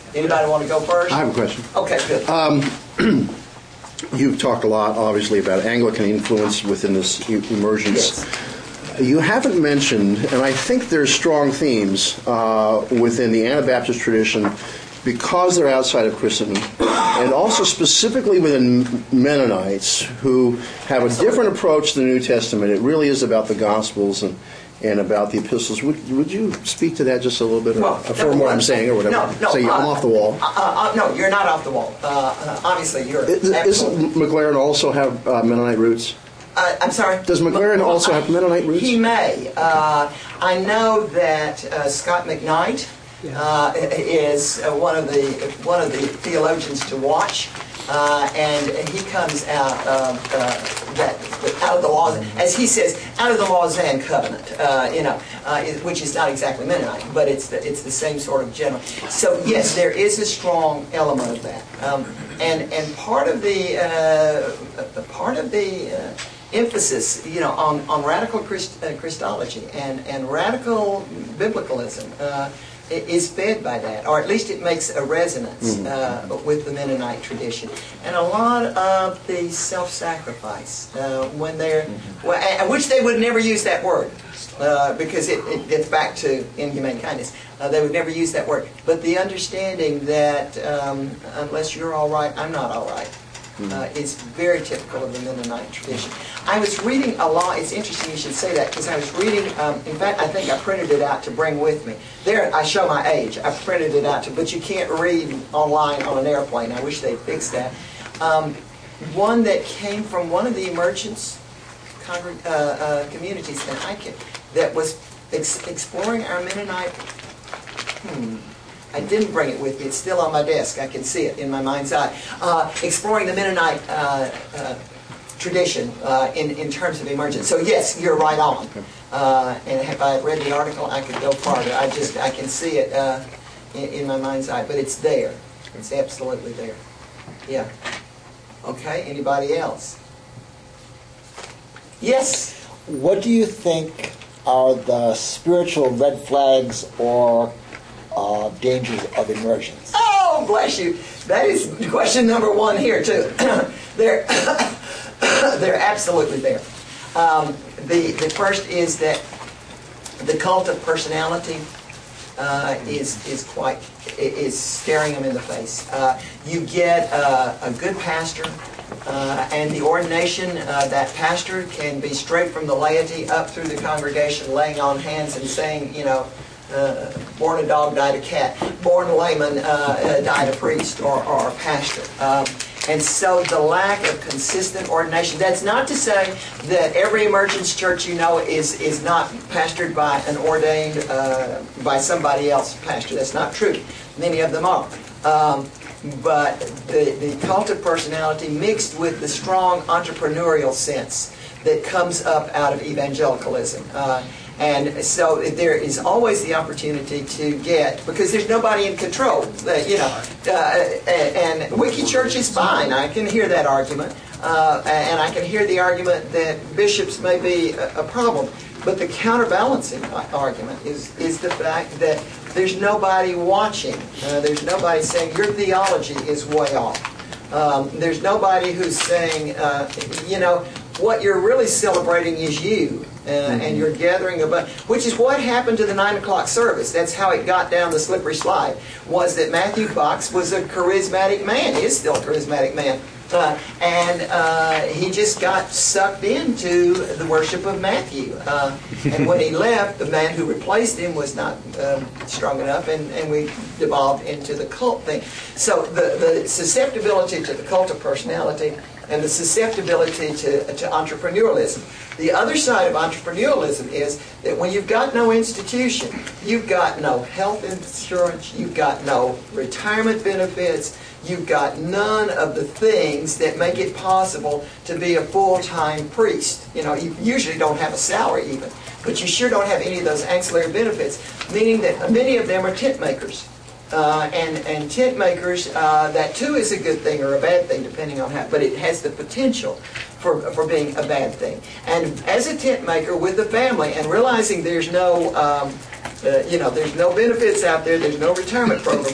Anybody want to go first? I have a question. Okay, good. You've talked a lot, obviously, about Anglican influence within this emergence. Yes. You haven't mentioned, and I think there's strong themes within the Anabaptist tradition because they're outside of Christendom, and also specifically within Mennonites who have a different approach to the New Testament. It really is about the Gospels and about the epistles. Would you speak to that just a little bit, or affirm what I'm saying, or whatever? No, Say I'm off the wall. No, you're not off the wall. Obviously, you're. Isn't McLaren also have Mennonite roots? I'm sorry? Does McLaren also have Mennonite roots? He may. I know that Scott McKnight is one of the theologians to watch, and he comes out of the laws, as he says, out of the Lausanne Covenant, which is not exactly Mennonite, but it's the same sort of general. So yes, there is a strong element of that, and part of the emphasis, on radical Christology and radical biblicalism is fed by that, or at least it makes a resonance with the Mennonite tradition. And a lot of the self-sacrifice, when they're, which they would never use that word, because it gets back to inhumane kindness. They would never use that word. But the understanding that unless you're all right, I'm not all right. Is very typical of the Mennonite tradition. I was reading a lot. It's interesting you should say that, because I was reading, in fact, I think I printed it out to bring with me. There, I show my age. I printed it out, but you can't read online on an airplane. I wish they'd fix that. One that came from one of the emergence communities that was exploring our Mennonite... I didn't bring it with me. It's still on my desk. I can see it in my mind's eye. Exploring the Mennonite tradition in terms of emergence. So yes, you're right on. And if I had read the article, I could go farther. I can see it in my mind's eye. But it's there. It's absolutely there. Yeah. Okay. Anybody else? Yes. What do you think are the spiritual red flags or dangers of emergence? Oh, bless you. That is question number one here, too. They're absolutely there. The first is that the cult of personality is staring them in the face. You get a good pastor, and the ordination, that pastor can be straight from the laity up through the congregation, laying on hands and saying, born a dog, died a cat. Born a layman, died a priest or a pastor. And so the lack of consistent ordination. That's not to say that every emergence church is not pastored by an ordained, by somebody else pastor. That's not true. Many of them are. But the cult of personality mixed with the strong entrepreneurial sense that comes up out of evangelicalism. And so there is always the opportunity to get, because there's nobody in control, and Wiki Church is fine. I can hear that argument, and I can hear the argument that bishops may be a problem. But the counterbalancing argument is the fact that there's nobody watching. There's nobody saying, your theology is way off. There's nobody who's saying, what you're really celebrating is you. And you're gathering which is what happened to the 9 o'clock service. That's how it got down the slippery slide, was that Matthew Fox was a charismatic man. He is still a charismatic man. And he just got sucked into the worship of Matthew. And when he left, the man who replaced him was not strong enough, and we devolved into the cult thing. So the susceptibility to the cult of personality and the susceptibility to entrepreneurialism. The other side of entrepreneurialism is that when you've got no institution, you've got no health insurance, you've got no retirement benefits, you've got none of the things that make it possible to be a full-time priest. You usually don't have a salary even, but you sure don't have any of those ancillary benefits, meaning that many of them are tent makers. And tent makers, that too is a good thing or a bad thing, depending on how, but it has the potential for being a bad thing. And as a tent maker with a family, and realizing there's no There's no benefits out there. There's no retirement program.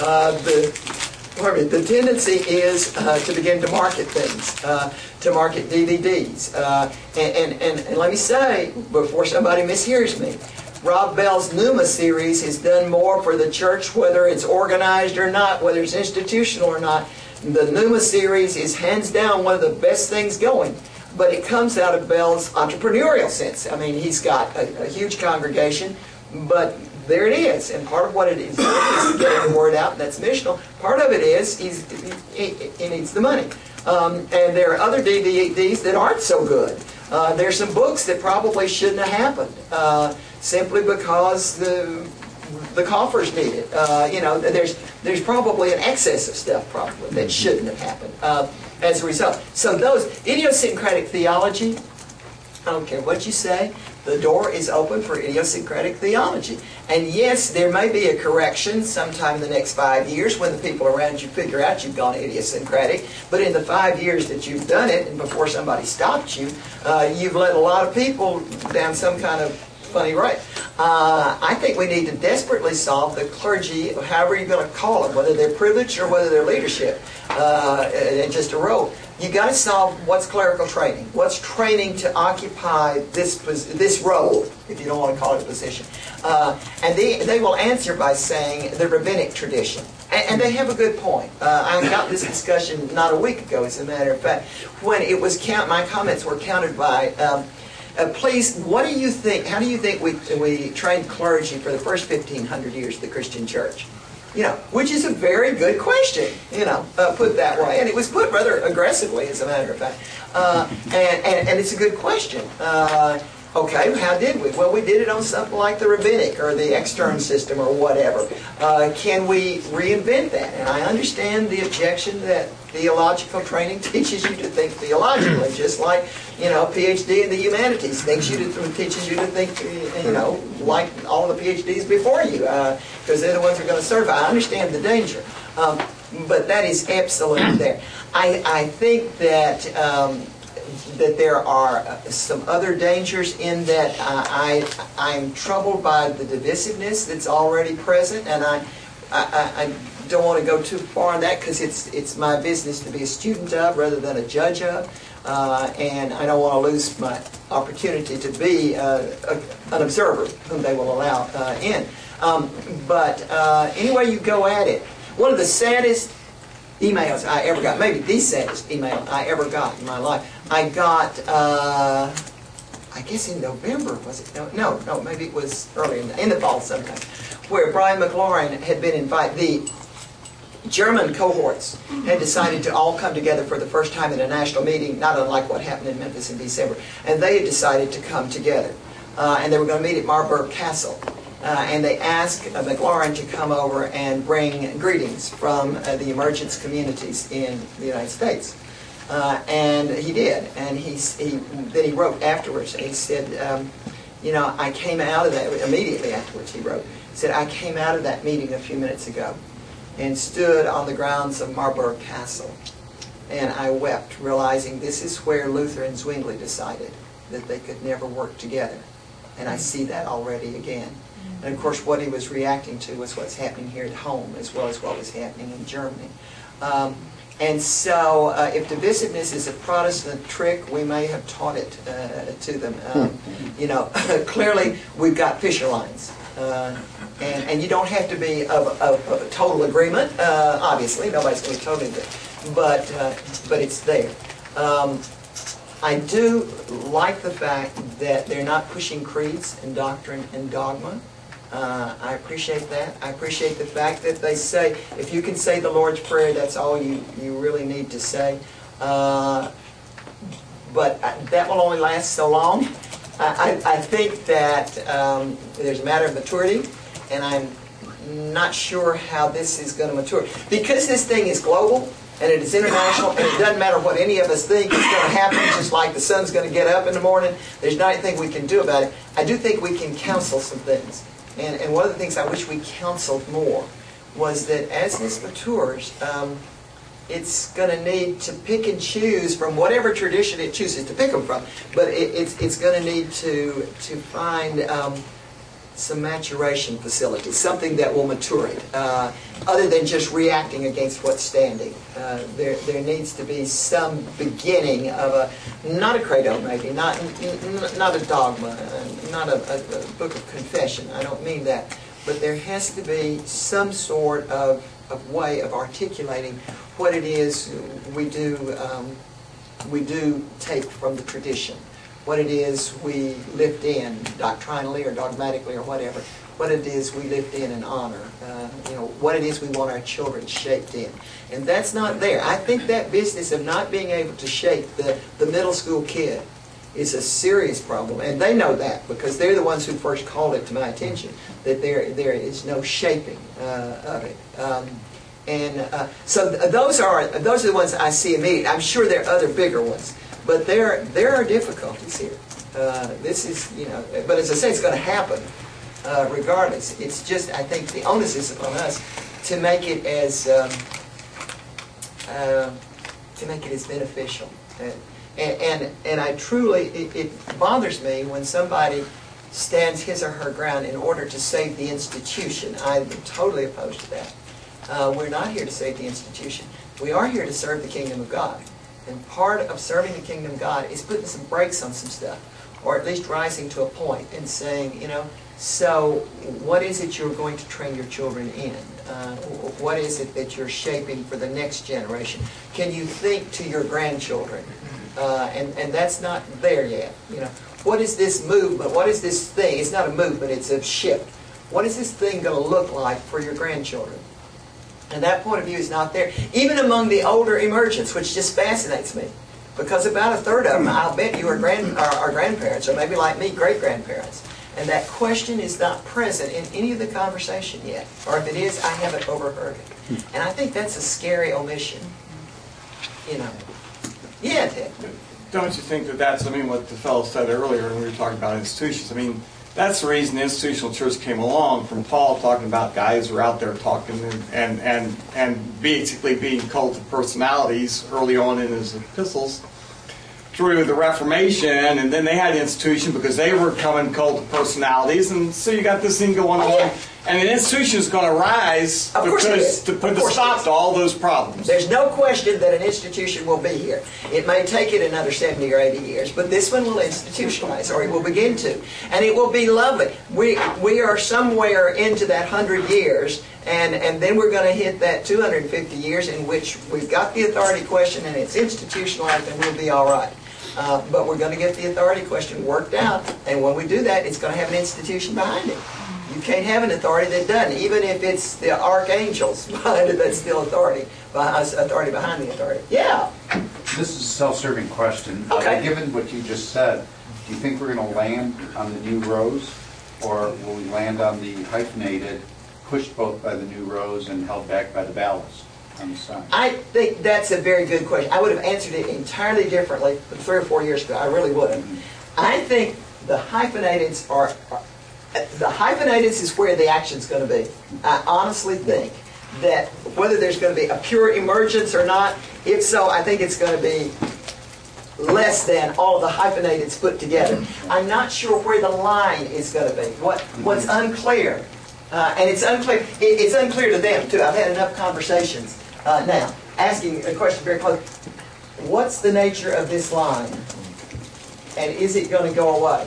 The tendency is to begin to market things, to market DVDs. And let me say, before somebody mishears me, Rob Bell's Pneuma series has done more for the church, whether it's organized or not, whether it's institutional or not. The Pneuma series is hands down one of the best things going. But it comes out of Bell's entrepreneurial sense. I mean, he's got a huge congregation, but there it is. And part of what it is getting the word out, and that's missional. Part of it is he needs the money. And there are other DVDs that aren't so good. There's some books that probably shouldn't have happened simply because the coffers need it. There's probably an excess of stuff probably that shouldn't have happened as a result. So those idiosyncratic theology, I don't care what you say, the door is open for idiosyncratic theology. And yes, there may be a correction sometime in the next 5 years when the people around you figure out you've gone idiosyncratic. But in the 5 years that you've done it, and before somebody stopped you, you've led a lot of people down some kind of funny road. I think we need to desperately solve the clergy, however you're going to call it, whether they're privileged or whether they're leadership, and just a role. You got to solve what's clerical training, what's training to occupy this role, if you don't want to call it a position. And they will answer by saying the rabbinic tradition. And they have a good point. I got this discussion not a week ago, as a matter of fact, when it was my comments were countered by, please, what do you think, how do you think we trained clergy for the first 1,500 years of the Christian church? Which is a very good question, put that way. And it was put rather aggressively, as a matter of fact. And it's a good question. Okay, how did we? Well, we did it on something like the rabbinic or the extern system or whatever. Can we reinvent that? And I understand the objection that theological training teaches you to think theologically, just like, PhD in the humanities teaches you to think, like all the PhDs before you, because they're the ones who are going to serve. I understand the danger. But that is absolutely there. I think that there are some other dangers in that I'm troubled by the divisiveness that's already present, and I don't want to go too far on that because it's my business to be a student of rather than a judge of, and I don't want to lose my opportunity to be an observer whom they will allow in. But anyway you go at it, one of the saddest emails I ever got, maybe the saddest email I ever got in my life, I got, I guess in November, was it? No, maybe it was earlier in the fall sometime, where Brian McLaurin had been invited. The German cohorts had decided to all come together for the first time in a national meeting, not unlike what happened in Memphis in December. And they had decided to come together. And they were going to meet at Marburg Castle. And they asked McLaurin to come over and bring greetings from the emergence communities in the United States. And he did. And then he wrote afterwards, and he said, I came out of that, immediately afterwards he wrote, he said, I came out of that meeting a few minutes ago and stood on the grounds of Marburg Castle. And I wept, realizing this is where Luther and Zwingli decided that they could never work together. And I see that already again. And of course what he was reacting to was what's happening here at home as well as what was happening in Germany. And so if divisiveness is a Protestant trick, we may have taught it to them. Clearly we've got fissure lines. And you don't have to be of a total agreement, obviously. Nobody's going to be totally agreed. But it's there. I do like the fact that they're not pushing creeds and doctrine and dogma. I appreciate that. I appreciate the fact that they say, if you can say the Lord's Prayer, that's all you really need to say. But that will only last so long. I think that there's a matter of maturity, and I'm not sure how this is going to mature. Because this thing is global, and it is international, and it doesn't matter what any of us think is going to happen, just like the sun's going to get up in the morning, there's not anything we can do about it. I do think we can counsel some things. And one of the things I wish we counseled more was that as this matures, it's going to need to pick and choose from whatever tradition it chooses to pick them from. But it's going to need to find some maturation facilities, something that will mature it, other than just reacting against what's standing. There needs to be some beginning of not a credo maybe, not a dogma, not a book of confession. I don't mean that. But there has to be some sort of way of articulating what it is we do take from the tradition, what it is we lift in doctrinally or dogmatically or whatever, what it is we lift in and honor, what it is we want our children shaped in. And that's not there. I think that business of not being able to shape the middle school kid is a serious problem, and they know that because they're the ones who first called it to my attention, that there is no shaping of it. So those are the ones I see immediately. I'm sure there are other bigger ones, but there are difficulties here. This is, but as I say, it's going to happen regardless. It's just, I think the onus is upon us to make it as beneficial. And I truly, it bothers me when somebody stands his or her ground in order to save the institution. I'm totally opposed to that. We're not here to save the institution. We are here to serve the kingdom of God. And part of serving the kingdom of God is putting some brakes on some stuff, or at least rising to a point and saying, so what is it you're going to train your children in? What is it that you're shaping for the next generation? Can you think to your grandchildren? And that's not there yet. What is this movement? What is this thing? It's not a movement, it's a shift. What is this thing going to look like for your grandchildren? And that point of view is not there. Even among the older emergents, which just fascinates me. Because about a third of them, I'll bet you, are grandparents, or maybe like me, great-grandparents. And that question is not present in any of the conversation yet. Or if it is, I haven't overheard it. And I think that's a scary omission. Yeah, Ted. Don't you think that's, what the fellow said earlier when we were talking about institutions? That's the reason the institutional church came along, from Paul talking about guys who are out there talking and basically being cult of personalities early on in his epistles, through the Reformation, and then they had an institution because they were becoming cult of personalities, and so you got this thing going on. And an institution is going to rise because to put a stop to all those problems. There's no question that an institution will be here. It may take it another 70 or 80 years, but this one will institutionalize, or it will begin to. And it will be lovely. We are somewhere into that 100 years, and then we're going to hit that 250 years in which we've got the authority question and it's institutionalized, and we'll be all right. But we're going to get the authority question worked out, and when we do that, it's going to have an institution behind it. You can't have an authority that doesn't. Even if it's the archangels behind it, that's still authority behind the authority. Yeah. This is a self-serving question. Okay. Given what you just said, do you think we're going to land on the new rows, or will we land on the hyphenated, pushed both by the new rows and held back by the ballast on the side? I think that's a very good question. I would have answered it entirely differently 3 or 4 years ago. I really would have. I think the hyphenateds is where the action's going to be. I honestly think that whether there's going to be a pure emergence or not, if so, I think it's going to be less than all of the hyphenateds put together. I'm not sure where the line is going to be. What's unclear, and it's unclear to them too. I've had enough conversations now asking a question very close. What's the nature of this line, and is it going to go away?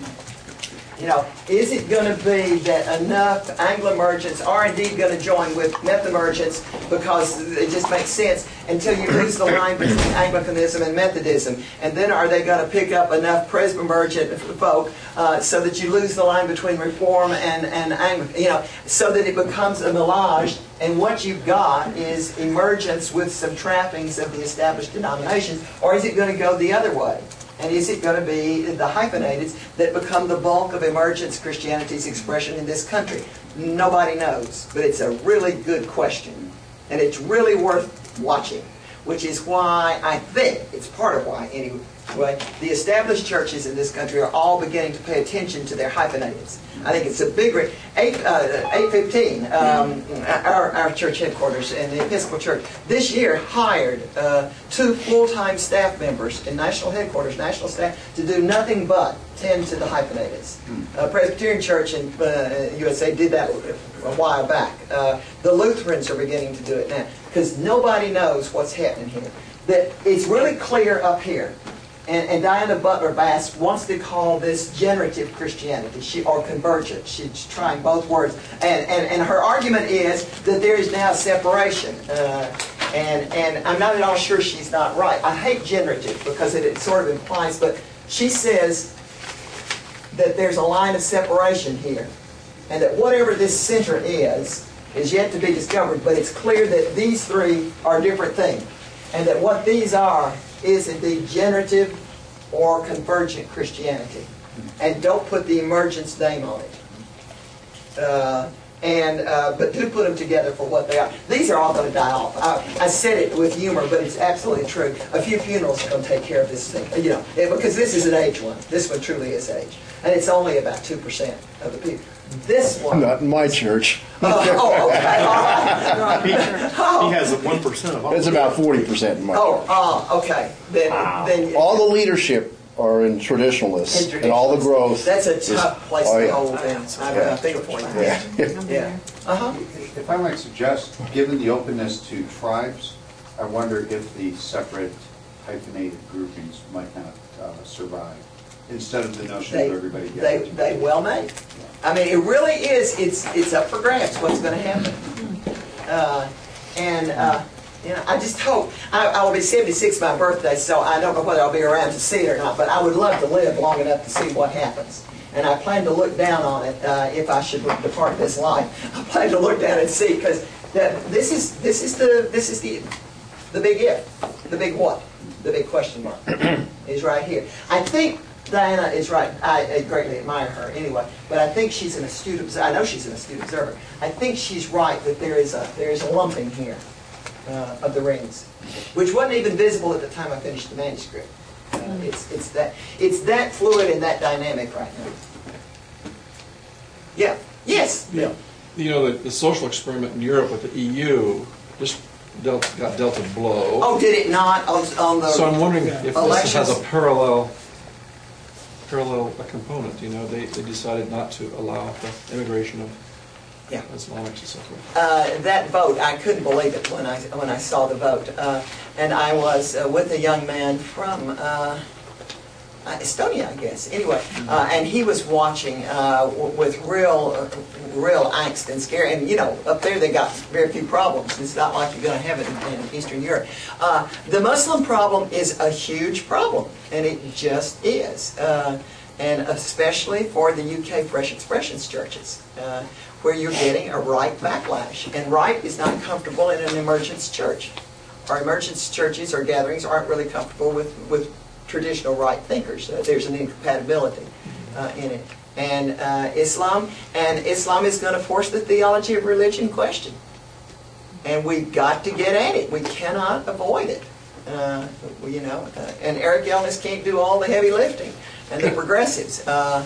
Is it going to be that enough Anglo-emergents are indeed going to join with Metho-emergents because it just makes sense until you lose the line between Anglicanism and Methodism? And then are they going to pick up enough Presbyterian folk so that you lose the line between Reform and Anglican, so that it becomes a melange, and what you've got is emergence with some trappings of the established denominations? Or is it going to go the other way? And is it going to be the hyphenateds that become the bulk of emergence Christianity's expression in this country? Nobody knows, but it's a really good question. And it's really worth watching, which is why I think, it's part of why, anyway, Right? The established churches in this country are all beginning to pay attention to their hyphenates. I think it's a big... 815, our church headquarters and the Episcopal Church, this year hired 2 full-time staff members in national headquarters, national staff, to do nothing but tend to the hyphenates. Presbyterian Church in USA did that a while back. The Lutherans are beginning to do it now because nobody knows what's happening here. That it's really clear up here. And Diana Butler Bass wants to call this generative Christianity, or convergent. She's trying both words. And her argument is that there is now separation. And I'm not at all sure she's not right. I hate generative because it sort of implies, but she says that there's a line of separation here. And that whatever this center is yet to be discovered, but it's clear that these three are different things. And that what these are is indeed generative or convergent Christianity. And don't put the emergence name on it. But do put them together for what they are. These are all going to die off. I said it with humor, but it's absolutely true. A few funerals are going to take care of this thing. Because this is an age one. This one truly is age. And it's only about 2% of the people. This one... Not in my church. Okay. All right. He has 1% of all. It's about 40% in my church. Okay. Then all the leadership are in traditionalists, and all the growth. That's a tough place to hold. Yeah. I think a point. Yeah. If I might suggest, given the openness to tribes, I wonder if the separate hyphenated groupings might not survive, instead of the notion of everybody getting together. They well may. I mean, it really is. It's up for grabs what's going to happen. I just hope. I will be 76 my birthday, so I don't know whether I'll be around to see it or not. But I would love to live long enough to see what happens. And I plan to look down on it if I should depart this life. I plan to look down and see, because this is the big if, the big what, the big question mark is right here. I think Diana is right. I greatly admire her anyway, but I think she's an astute observer. I know she's an astute observer. I think she's right that there is a lumping here of the rings, which wasn't even visible at the time I finished the manuscript. It's that fluid and that dynamic right now. Yeah. Yes. Yeah. The social experiment in Europe with the EU just got dealt a blow. Oh, did it not on the? So I'm wondering if elections? this has a parallel component. They decided not to allow the immigration of Islamics and so forth. That vote, I couldn't believe it when I saw the vote, and I was with a young man from Estonia, I guess. Anyway, and he was watching with real angst and scare. And up there they got very few problems. It's not like you're going to have it in Eastern Europe. The Muslim problem is a huge problem, and it just is. And especially for the UK Fresh Expressions churches, where you're getting a right backlash. And right is not comfortable in an emergence church. Our emergence churches or gatherings aren't really comfortable with traditional right thinkers. There's an incompatibility in it. And Islam is going to force the theology of religion question. And we've got to get at it. We cannot avoid it. And Eric Ellis can't do all the heavy lifting. And the progressives. I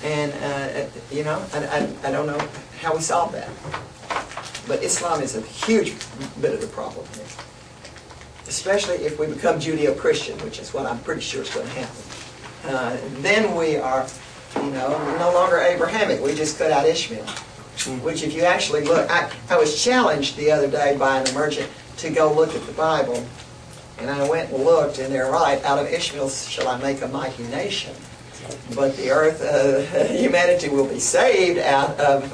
don't know how we solve that. But Islam is a huge bit of the problem here. Especially if we become Judeo-Christian, which is what I'm pretty sure is going to happen. Then we are, no longer Abrahamic. We just cut out Ishmael. Which if you actually look, I was challenged the other day by an emergent to go look at the Bible. And I went and looked, and they're right. Out of Ishmael shall I make a mighty nation. But the earth, humanity will be saved out of,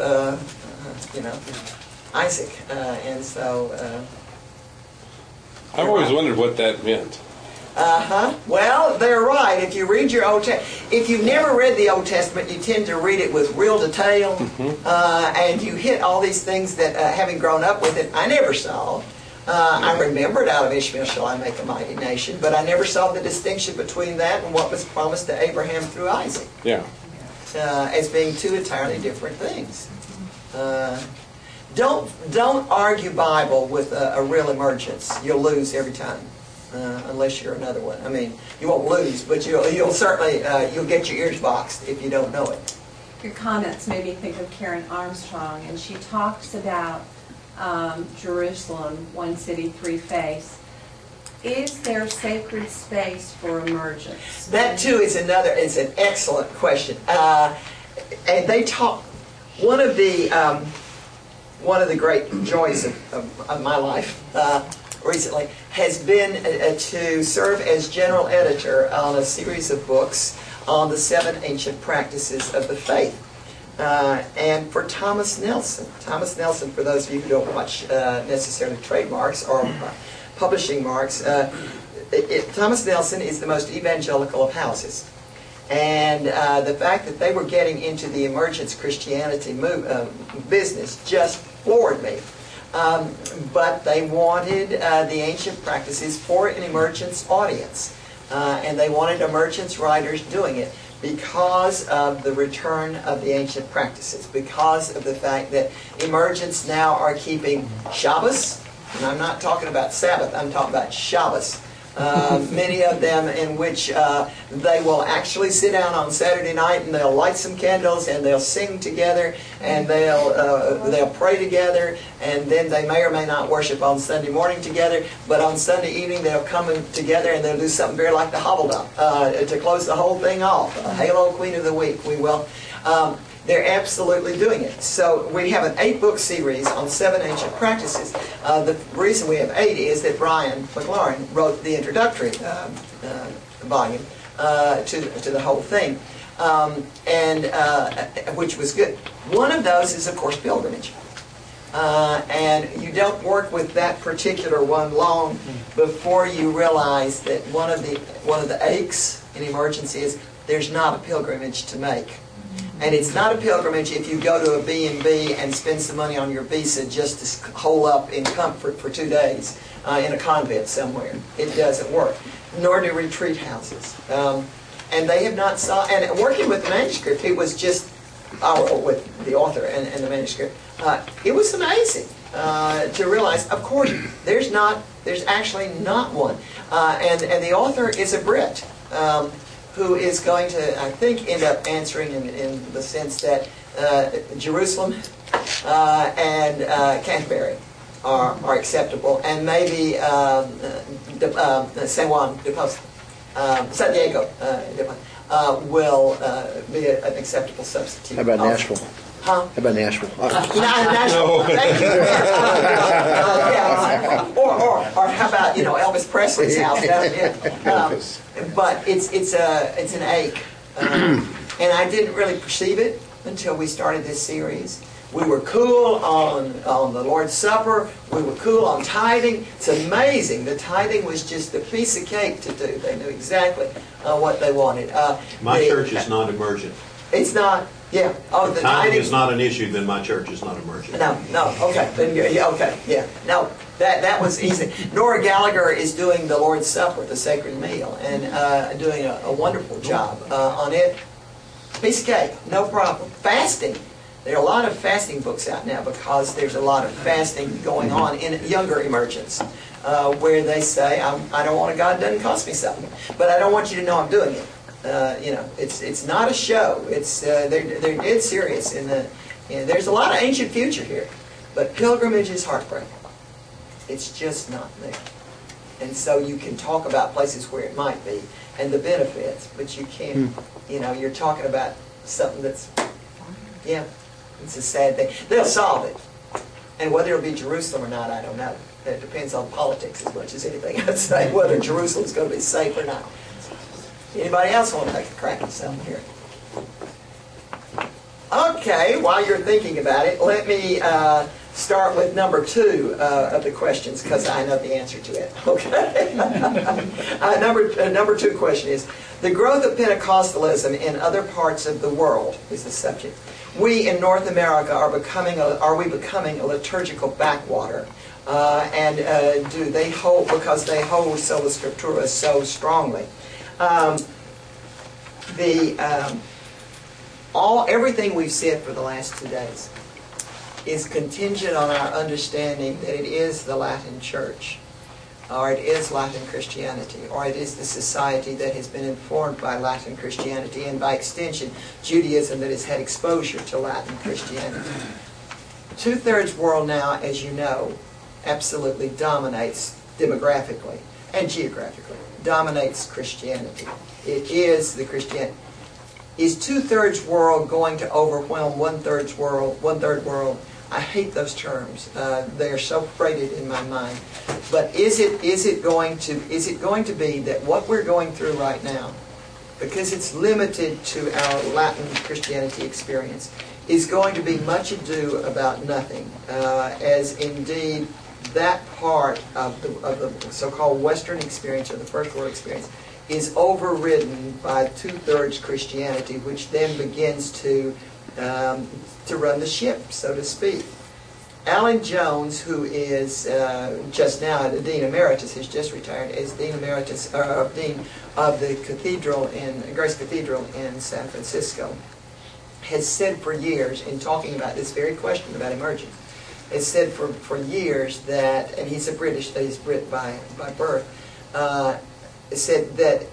Isaac. And so... I've always wondered what that meant. Well, they're right. If you read your Old Testament, if you've never read the Old Testament, you tend to read it with real detail, and you hit all these things that, having grown up with it, I never saw. I remembered out of Ishmael shall I make a mighty nation, but I never saw the distinction between that and what was promised to Abraham through Isaac. Yeah. As being two entirely different things. Don't argue Bible with a real emergence. You'll lose every time. unless you're another one. I mean, you won't lose, but you'll certainly you'll get your ears boxed if you don't know it. Your comments made me think of Karen Armstrong, and she talks about Jerusalem, one city, three faiths. Is there sacred space for emergence? That too is an excellent question. And they talk. One of the great joys of my life recently has been to serve as general editor on a series of books on the 7 ancient practices of the faith. And for Thomas Nelson. Thomas Nelson, for those of you who don't watch necessarily trademarks or publishing marks, Thomas Nelson is the most evangelical of houses. And the fact that they were getting into the emergence Christianity business just floored me. But they wanted the ancient practices for an emergence audience. And they wanted emergence writers doing it because of the return of the ancient practices, because of the fact that emergents now are keeping Shabbos, and I'm not talking about Sabbath, I'm talking about Shabbos. Many of them in which they will actually sit down on Saturday night and they'll light some candles and they'll sing together and they'll pray together, and then they may or may not worship on Sunday morning together, but on Sunday evening they'll come together and they'll do something very like the Hobble to close the whole thing off. Halo Queen of the Week, we will. They're absolutely doing it. So we have an 8-book series on 7 ancient practices. The reason we have 8 is that Brian McLaurin wrote the introductory volume to the whole thing, which was good. One of those is, of course, pilgrimage. And you don't work with that particular one long before you realize that one of the aches in emergence is there's not a pilgrimage to make. And it's not a pilgrimage if you go to a B&B and spend some money on your visa just to hole up in comfort for 2 days in a convent somewhere. It doesn't work. Nor do retreat houses. And they have not saw. And working with the manuscript, it was just with the author and the manuscript. It was amazing to realize. Of course, there's actually not one. And the author is a Brit. Who is going to, I think, end up answering in the sense that Jerusalem and Canterbury are acceptable, and maybe San Juan de Posta, San Diego will be an acceptable substitute. How about Nashville? Huh? How about Nashville? Nashville. Thank you. Yeah. Or how about Elvis Presley's house down there? But it's an ache, and I didn't really perceive it until we started this series. We were cool on the Lord's Supper. We were cool on tithing. It's amazing. The tithing was just a piece of cake to do. They knew exactly what they wanted. My church is not emergent. It's not. Yeah. Oh, if tithing is not an issue, then my church is not emergent. No. Okay. Then okay. Yeah. No. That was easy. Nora Gallagher is doing the Lord's Supper, the sacred meal, and doing a wonderful job on it. Piece of cake, no problem. Fasting. There are a lot of fasting books out now because there's a lot of fasting going on in younger emergents, where they say, I don't want God doesn't cost me something, but I don't want you to know I'm doing it. It's not a show. It's they're dead serious. There's a lot of ancient future here, but pilgrimage is heartbreaking. It's just not there. And so you can talk about places where it might be and the benefits, but you can't. You're talking about something that's it's a sad thing. They'll solve it, and whether it'll be Jerusalem or not, I don't know. It depends on politics as much as anything. I'd say whether Jerusalem's going to be safe or not. Anybody else want to take a crack at something here? Okay, while you're thinking about it, let me start with number 2 of the questions, because I know the answer to it. Okay. Number 2 question is, the growth of Pentecostalism in other parts of the world is the subject. We in North America are we becoming a liturgical backwater? And do they hold, because they hold sola scriptura so strongly? Everything we've said for the last 2 days is contingent on our understanding that it is the Latin Church. or it is Latin Christianity, or it is the society that has been informed by Latin Christianity, and by extension, Judaism that has had exposure to Latin Christianity. Two-thirds world now, as you know, absolutely dominates demographically and geographically, dominates Christianity. It is the Christianity. Is two-thirds world going to overwhelm one-third world? I hate those terms. They are so freighted in my mind. But is it going to be that what we're going through right now, because it's limited to our Latin Christianity experience, is going to be much ado about nothing, as indeed that part of the so-called Western experience, or the first world experience, is overridden by two-thirds Christianity, which then begins to run the ship, so to speak. Alan Jones, who is just now the Dean Emeritus, has just retired as Dean Emeritus, or Dean of the Cathedral Grace Cathedral in San Francisco, has said for years, in talking about this very question about emergence, has said for years that, and he's Brit by birth, said that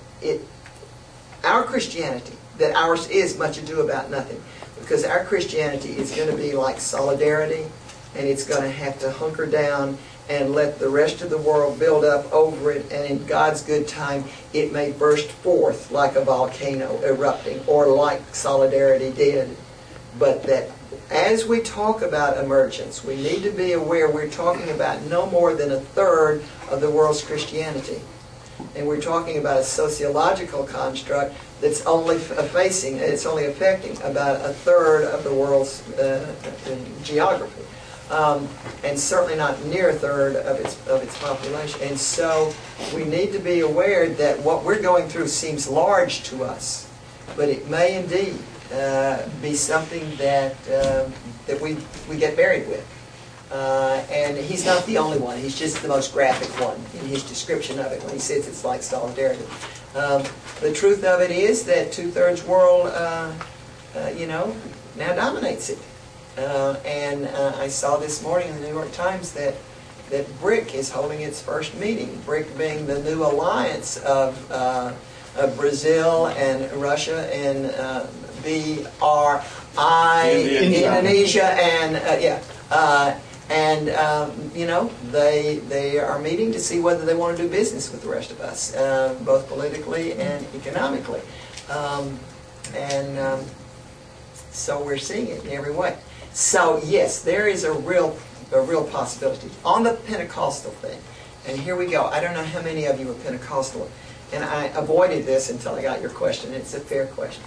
our Christianity, that ours is much ado about nothing, because our Christianity is going to be like solidarity, and it's going to have to hunker down and let the rest of the world build up over it, and in God's good time it may burst forth like a volcano erupting, or like solidarity did. But that as we talk about emergence, we need to be aware we're talking about no more than a third of the world's Christianity. And we're talking about a sociological construct that's only affecting about a third of the world's geography, and certainly not near a third of its population. And so we need to be aware that what we're going through seems large to us, but it may indeed be something that we get buried with. And he's not the only one. He's just the most graphic one in his description of it when he says it's like solidarity. The truth of it is that two-thirds world, now dominates it. And I saw this morning in the New York Times that BRIC is holding its first meeting. BRIC being the new alliance of Brazil and Russia and Indonesia and they are meeting to see whether they want to do business with the rest of us, both politically and economically. So we're seeing it in every way. So yes, there is a real possibility. On the Pentecostal thing, and here we go. I don't know how many of you are Pentecostal, and I avoided this until I got your question. It's a fair question.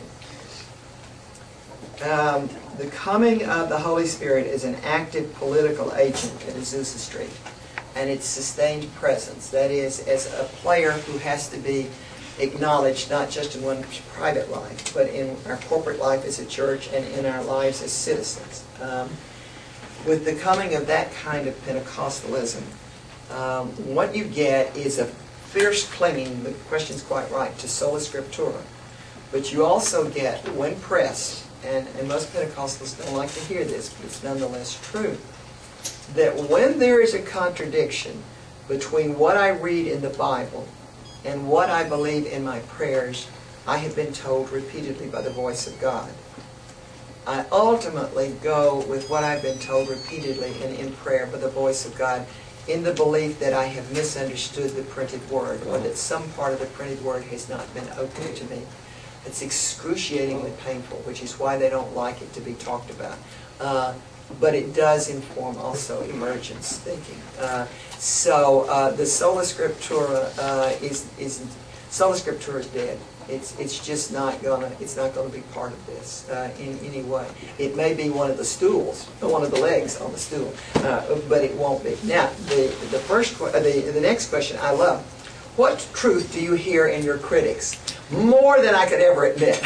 The coming of the Holy Spirit is an active political agent at Azusa Street, and its sustained presence. That is, as a player who has to be acknowledged not just in one's private life, but in our corporate life as a church and in our lives as citizens. With the coming of that kind of Pentecostalism, what you get is a fierce clinging, the question's quite right, to sola scriptura. But you also get, when pressed, and most Pentecostals don't like to hear this, but it's nonetheless true, that when there is a contradiction between what I read in the Bible and what I believe in my prayers, I have been told repeatedly by the voice of God. I ultimately go with what I've been told repeatedly and in prayer by the voice of God, in the belief that I have misunderstood the printed word, or that some part of the printed word has not been open to me. It's excruciatingly painful, which is why they don't like it to be talked about. But it does inform also emergence thinking. So the sola scriptura sola scriptura is dead. It's just not gonna be part of this in any way. It may be one of the stools, one of the legs on the stool, but it won't be. Now the next question I love. What truth do you hear in your critics? More than I could ever admit.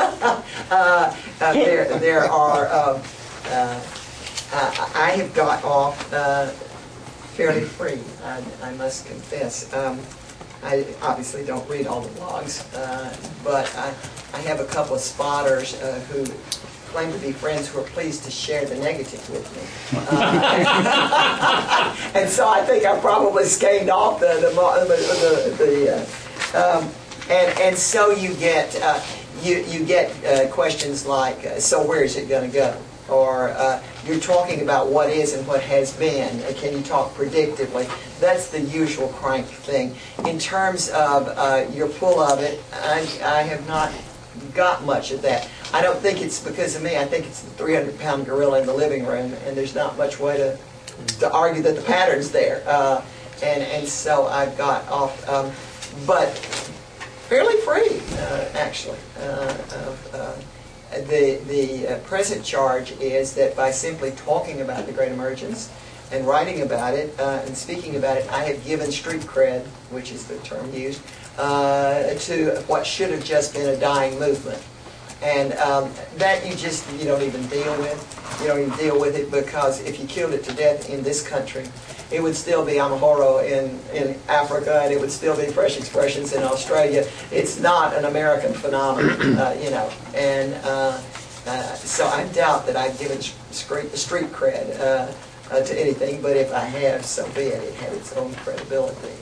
There are. I have got off fairly free. I must confess. I obviously don't read all the blogs, but I have a couple of spotters claim to be friends who are pleased to share the negative with me. And so I think I probably scanned off and so you get questions like, so where is it going to go? Or you're talking about what is and what has been. Can you talk predictively? That's the usual crank thing. In terms of your pull of it, I have not got much of that. I don't think it's because of me. I think it's the 300-pound gorilla in the living room, and there's not much way to argue that the pattern's there. And so I've got off, but fairly free, actually. The present charge is that by simply talking about the Great Emergence and writing about it and speaking about it, I have given street cred, which is the term used, to what should have just been a dying movement. And that you don't even deal with. You don't even deal with it because if you killed it to death in this country, it would still be Amahoro in Africa, and it would still be Fresh Expressions in Australia. It's not an American phenomenon, And so I doubt that I've given street cred to anything, but if I have, so be it. It had its own credibility.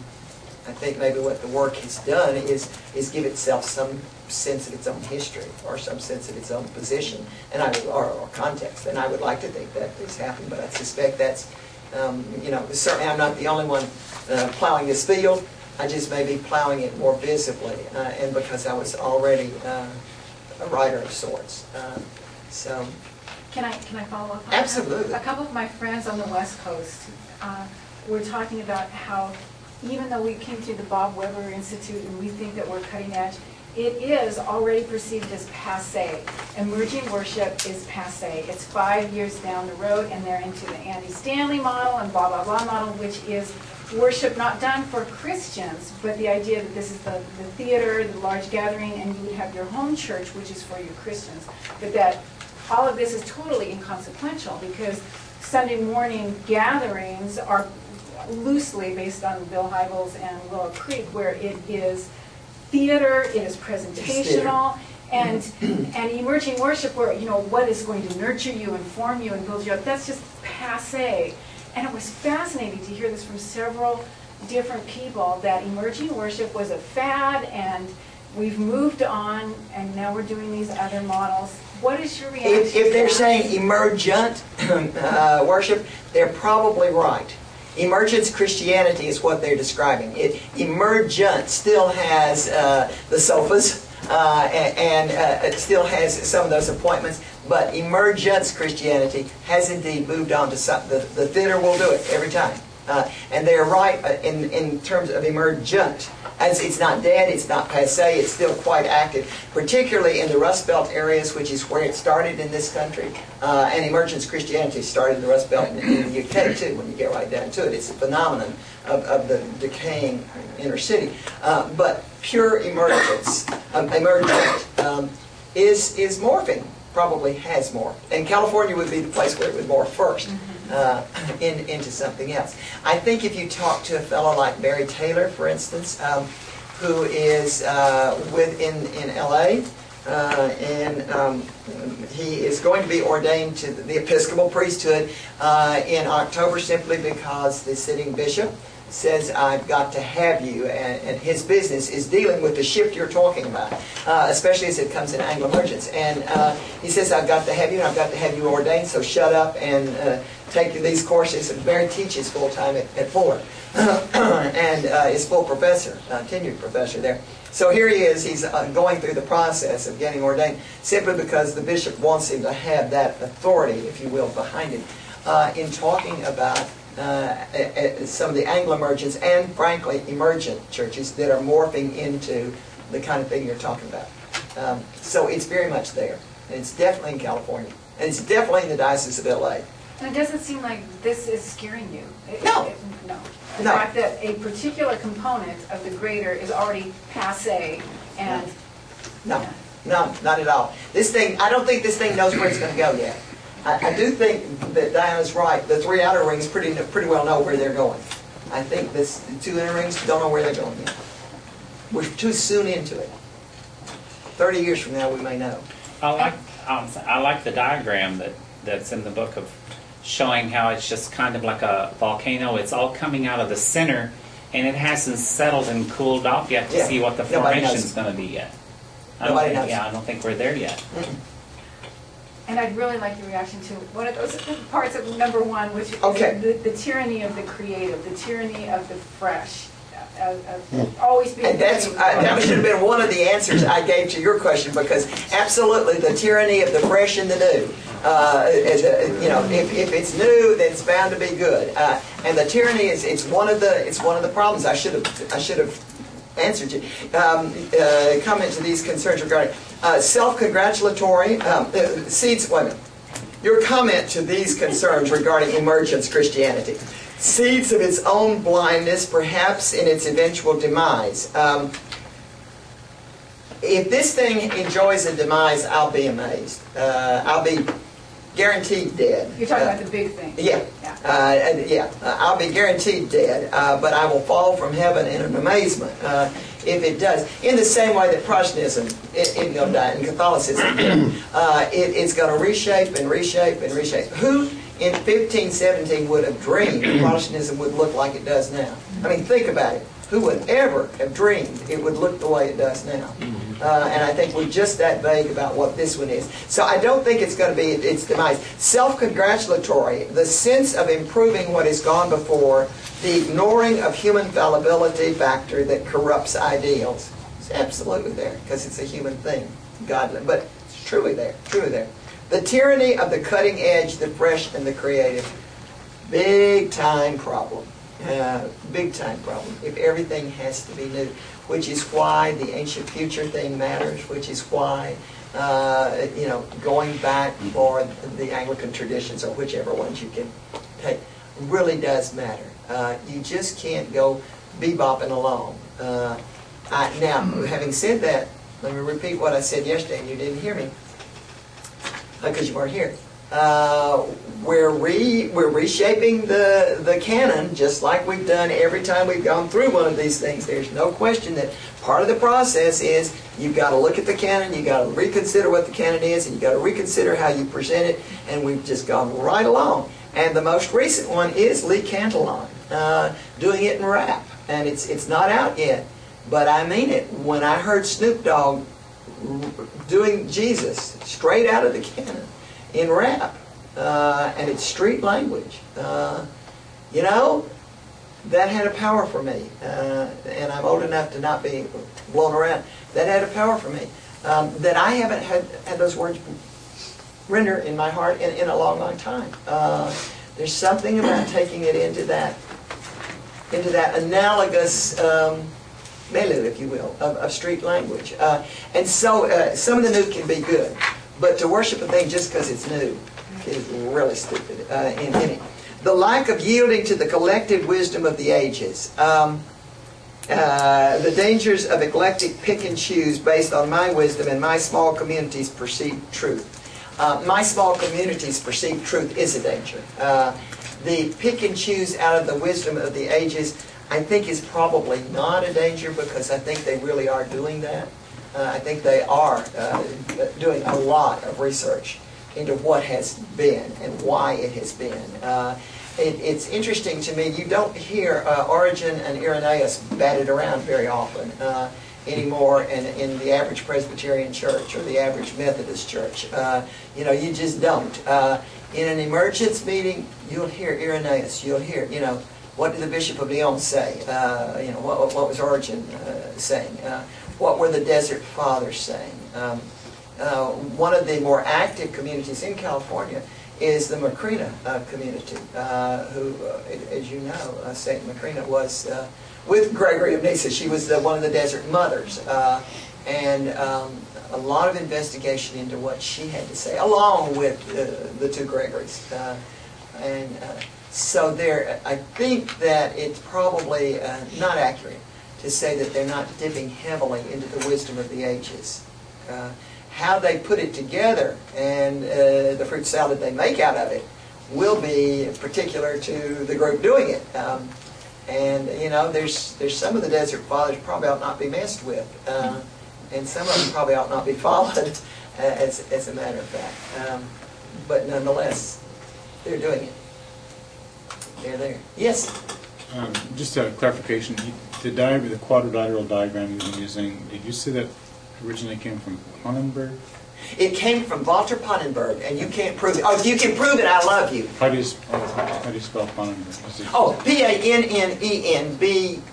I think maybe what the work has done is give itself some sense of its own history or some sense of its own position or context. And I would like to think that this happened, but I suspect that's, certainly I'm not the only one plowing this field. I just may be plowing it more visibly, and because I was already a writer of sorts. So. Can I follow up on Absolutely. that? A couple of my friends on the West Coast were talking about how even though we came to the Bob Weber Institute and we think that we're cutting edge, it is already perceived as passé. Emerging worship is passé. It's 5 years down the road, and they're into the Andy Stanley model and blah, blah, blah model, which is worship not done for Christians, but the idea that this is the theater, the large gathering, and you would have your home church, which is for your Christians. But that all of this is totally inconsequential because Sunday morning gatherings are loosely based on Bill Hybels and Willow Creek, where it is theater, it is presentational, and emerging worship where, what is going to nurture you, inform you, and build you up, that's just passé. And it was fascinating to hear this from several different people, that emerging worship was a fad, and we've moved on, and now we're doing these other models. What is your reaction? If they're saying emergent worship, they're probably right. Emergence Christianity is what they're describing. Emergent still has the sofas and it still has some of those appointments, but emergence Christianity has indeed moved on to something. The theater will do it every time. And they're right in terms of emergent. As it's not dead, it's not passé, it's still quite active, particularly in the Rust Belt areas, which is where it started in this country. And emergence Christianity started in the Rust Belt in the UK too, when you get right down to it. It's a phenomenon of the decaying inner city. But pure emergence, is morphing, probably has morphed. And California would be the place where it would morph first. Into something else. I think if you talk to a fellow like Barry Taylor, for instance, who is in LA, and he is going to be ordained to the Episcopal priesthood in October simply because the sitting bishop says, I've got to have you, and his business is dealing with the shift you're talking about, especially as it comes in Anglo-emergence. And he says, I've got to have you, and I've got to have you ordained, so shut up and take these courses. And Barry teaches full-time at Fuller, and is full professor, tenured professor there. So here he is, he's going through the process of getting ordained, simply because the bishop wants him to have that authority, if you will, behind him, in talking about some of the Anglo-emergence and, frankly, emergent churches that are morphing into the kind of thing you're talking about. So it's very much there. And it's definitely in California. And it's definitely in the Diocese of LA. And it doesn't seem like this is scaring you. No. No. The fact that a particular component of the greater is already passé and... No, not at all. This thing, I don't think this thing knows where it's going to go yet. I do think that Diana's right. The three outer rings pretty well know where they're going. I think the two inner rings don't know where they're going yet. We're too soon into it. 30 years from now, we may know. I like I like the diagram that's in the book of showing how it's just kind of like a volcano. It's all coming out of the center, and it hasn't settled and cooled off yet to see what the formation's going to be yet. I don't think we're there yet. And I'd really like your reaction to one of those parts of number one, which is the tyranny of the creative, the tyranny of the fresh. Always being. And that should have been one of the answers I gave to your question, because absolutely the tyranny of the fresh and the new. If it's new, then it's bound to be good. And the tyranny it's one of the problems. I should have answered you. Comment to these concerns regarding self-congratulatory seeds. Wait a minute. Your comment to these concerns regarding emergence Christianity. Seeds of its own blindness, perhaps in its eventual demise. If this thing enjoys a demise, I'll be amazed. I'll be guaranteed dead. You're talking about the big thing. Yeah. I'll be guaranteed dead, but I will fall from heaven in an amazement if it does. In the same way that Protestantism isn't going to die, and Catholicism, it's going to reshape and reshape and reshape. Who in 1517 would have dreamed Protestantism would look like it does now? I mean, think about it. Who would ever have dreamed it would look the way it does now? And I think we're just that vague about what this one is. So I don't think it's going to be its demise. Self-congratulatory, the sense of improving what has gone before, the ignoring of human fallibility factor that corrupts ideals. It's absolutely there, because it's a human thing. Godly, but it's truly there, truly there. The tyranny of the cutting edge, the fresh, and the creative. Big time problem. Big time problem. If everything has to be new, which is why the ancient future thing matters, which is why going back for the Anglican traditions or whichever ones you can take really does matter. You just can't go bebopping along. Now, having said that, let me repeat what I said yesterday, and you didn't hear me because you weren't here. We're reshaping the canon just like we've done every time we've gone through one of these things. There's no question that part of the process is you've got to look at the canon, you've got to reconsider what the canon is, and you've got to reconsider how you present it, and we've just gone right along. And the most recent one is Lee Cantillon doing it in rap, and it's not out yet, but I mean it. When I heard Snoop Dogg doing Jesus straight out of the canon in rap, and it's street language, that had a power for me, and I'm old enough to not be blown around. That had a power for me that I haven't had those words render in my heart in a long, long time. There's something about taking it into that analogous milieu, if you will, of street language. And so some of the new can be good, but to worship a thing just because it's new is really stupid in any. The lack of yielding to the collective wisdom of the ages. The dangers of eclectic pick and choose based on my wisdom and my small community's perceived truth. My small community's perceived truth is a danger. The pick and choose out of the wisdom of the ages, I think, is probably not a danger, because I think they really are doing that. I think they are doing a lot of research into what has been and why it has been. It's interesting to me, you don't hear Origen and Irenaeus batted around very often anymore in the average Presbyterian church or the average Methodist church. You just don't. In an emergence meeting, you'll hear Irenaeus, you'll hear, what did the Bishop of Lyon say? What was Origen saying? What were the Desert Fathers saying? One of the more active communities in California is the Macrina community, who, as you know, St. Macrina was with Gregory of Nyssa. She was one of the Desert Mothers. And a lot of investigation into what she had to say, along with the two Gregorys. So I think that it's probably not accurate to say that they're not dipping heavily into the wisdom of the ages. How they put it together and the fruit salad they make out of it will be particular to the group doing it. There's some of the Desert Fathers probably ought not be messed with, and some of them probably ought not be followed. as a matter of fact. But nonetheless, they're doing it. They're there. Yes? Just a clarification, the quadrilateral diagram you've been using, did you say that originally came from Pannenberg? It came from Walter Pannenberg, and you can't prove it. Oh, if you can prove it, I love you. How do you spell Pannenberg? Oh, Pannenberg.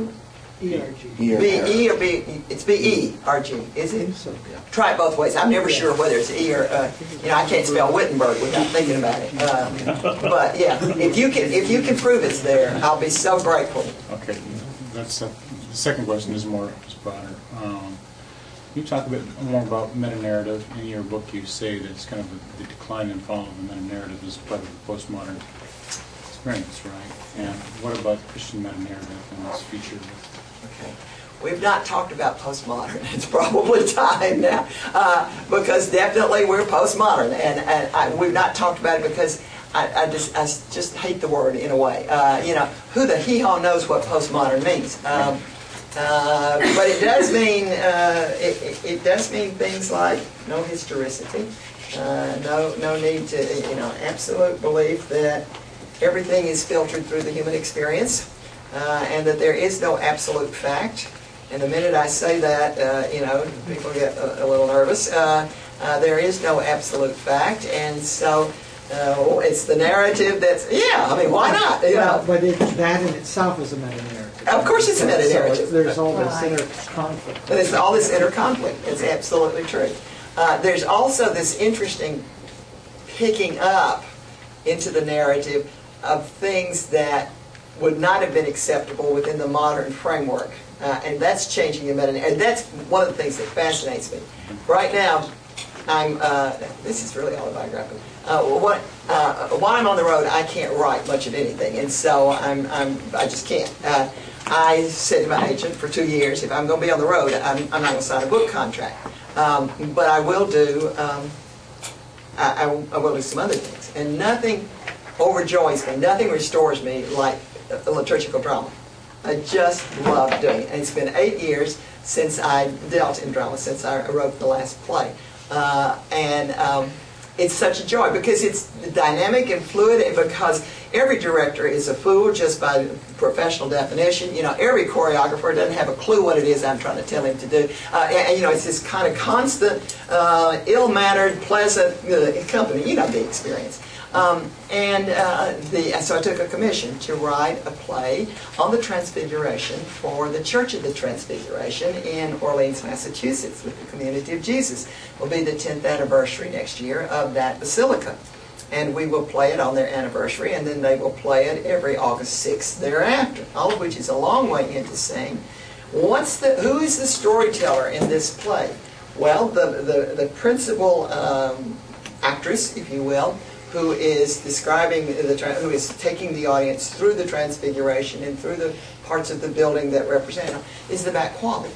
B-E or B? It's B-E-R-G, is it? Try it both ways. I'm never sure whether it's E or, I can't spell Wittenberg without thinking about it. But yeah, if you can prove it's there, I'll be so grateful. Okay, that's the second question is more just broader. Can you talk a bit more about meta-narrative? In your book, you say that it's kind of the decline and fall of the meta-narrative is part of the postmodern experience, right? And what about Christian meta-narrative and its feature? Okay. We've not talked about postmodern. It's probably time now, because definitely we're postmodern, and we've not talked about it because I just hate the word in a way. Who the hee-haw knows what postmodern means? But it does mean it does mean things like no historicity, no need to absolute belief that everything is filtered through the human experience, and that there is no absolute fact. And the minute I say that, people get a little nervous. There is no absolute fact, and so it's the narrative that's, why not? But that in itself is a meta-narrative. Of course it's a meta-narrative. So there's all this inner conflict. There's all this inner conflict. It's absolutely true. There's also this interesting picking up into the narrative of things that would not have been acceptable within the modern framework. And that's changing the meta-narrative. And that's one of the things that fascinates me. Right now, this is really autobiographical. While I'm on the road, I can't write much of anything, and so I just can't. I said to my agent for 2 years, if I'm going to be on the road, I'm not going to sign a book contract. But I will do. I will do some other things, and nothing overjoys me, nothing restores me like the liturgical drama. I just love doing it, and it's been 8 years since I dealt in drama, since I wrote the last play. It's such a joy because it's dynamic and fluid, and because every director is a fool just by professional definition. Every choreographer doesn't have a clue what it is I'm trying to tell him to do. It's this kind of constant, ill-mannered, pleasant company. You know the experience. So I took a commission to write a play on the Transfiguration for the Church of the Transfiguration in Orleans, Massachusetts, with the Community of Jesus. It will be the 10th anniversary next year of that basilica. And we will play it on their anniversary, and then they will play it every August 6th thereafter, all of which is a long way into saying, who is the storyteller in this play? Well, the principal actress, if you will, who is describing who is taking the audience through the Transfiguration and through the parts of the building that represent it, is the Bacqual.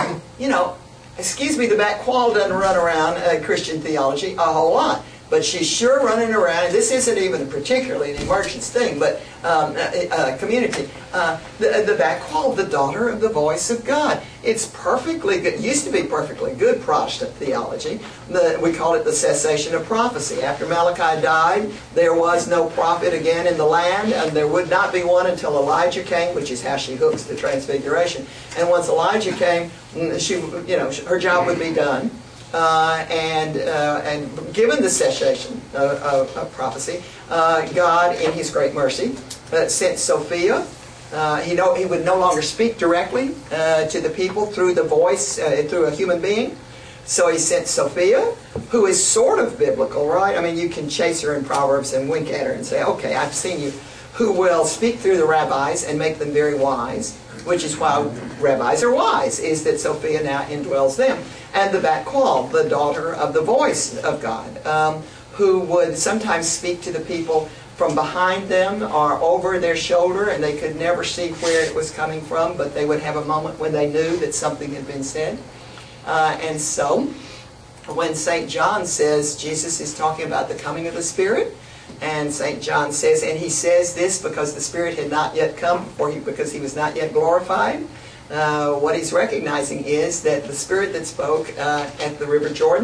Excuse me, the Bacqual doesn't run around Christian theology a whole lot, but she's sure running around, and this isn't even particularly an emergence thing, but community. The Bacqual, the daughter of the voice of God. It's perfectly good. It used to be perfectly good Protestant theology. We call it the cessation of prophecy. After Malachi died, there was no prophet again in the land, and there would not be one until Elijah came, which is how she hooks the Transfiguration. And once Elijah came, her job would be done. And given the cessation of prophecy, God, in His great mercy, sent Sophia. He would no longer speak directly to the people through the voice, through a human being. So He sent Sophia, who is sort of biblical, right? I mean, you can chase her in Proverbs and wink at her and say, okay, I've seen you, who will speak through the rabbis and make them very wise, which is why rabbis are wise, is that Sophia now indwells them. And the Bacqual, the daughter of the voice of God, who would sometimes speak to the people from behind them or over their shoulder, and they could never see where it was coming from, but they would have a moment when they knew that something had been said. And so, when St. John says Jesus is talking about the coming of the Spirit, and St. John says, and he says this because the Spirit had not yet come, because He was not yet glorified, what he's recognizing is that the Spirit that spoke at the River Jordan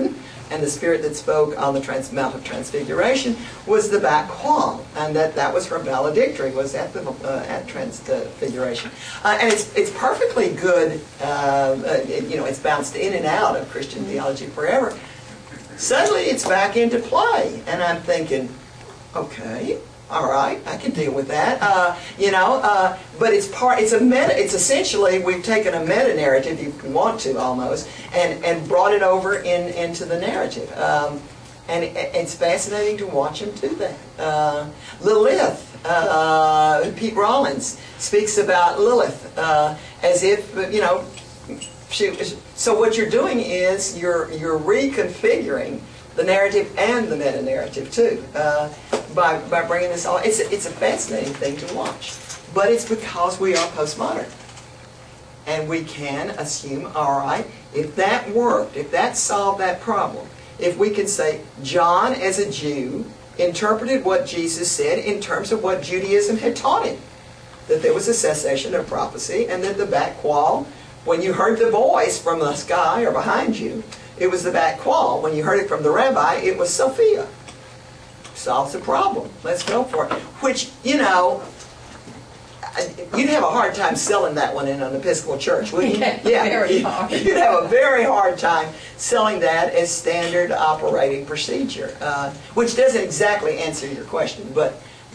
and the Spirit that spoke on the Mount of Transfiguration was the back wall, and that was her valedictory, was at Transfiguration. And it's perfectly good, it's bounced in and out of Christian theology forever. Suddenly it's back into play, and I'm thinking, okay, all right, I can deal with that. But it's essentially, we've taken a meta narrative, you can want to almost, and brought it over into the narrative. And it's fascinating to watch him do that. Lilith, Pete Rollins speaks about Lilith as if, so what you're doing is you're reconfiguring the narrative and the meta-narrative too, by bringing this all. It's a fascinating thing to watch, but it's because we are postmodern, and we can assume, all right, if that worked, if that solved that problem, if we can say John as a Jew interpreted what Jesus said in terms of what Judaism had taught him, that there was a cessation of prophecy, and that the back wall, when you heard the voice from the sky or behind you, it was the back wall. When you heard it from the rabbi, it was Sophia. Solves the problem. Let's go for it. Which, you'd have a hard time selling that one in an Episcopal church, wouldn't you? Very hard. You'd have a very hard time selling that as standard operating procedure, which doesn't exactly answer your question, but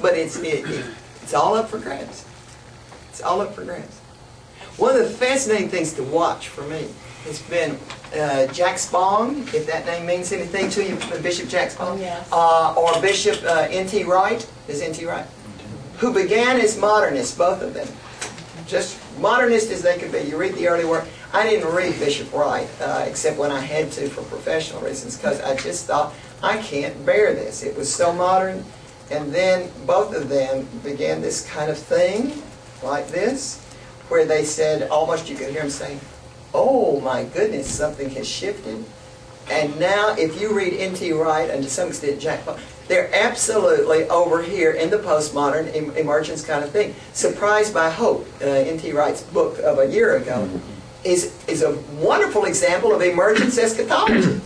it's all up for grabs. It's all up for grabs. One of the fascinating things to watch for me has been Jack Spong, if that name means anything to you, Bishop Jack Spong, yes. Or Bishop N.T. Wright, is N.T. Wright, who began as modernists, both of them, just modernist as they could be. You read the early work. I didn't read Bishop Wright, except when I had to for professional reasons, because I just thought, I can't bear this. It was so modern. And then both of them began this kind of thing, like this, where they said, almost you could hear them saying, oh my goodness, something has shifted. And now if you read N.T. Wright, and to some extent Jack Spong, they're absolutely over here in the postmodern emergence kind of thing. Surprised by Hope, N.T. Wright's book of a year ago, is a wonderful example of emergence eschatology.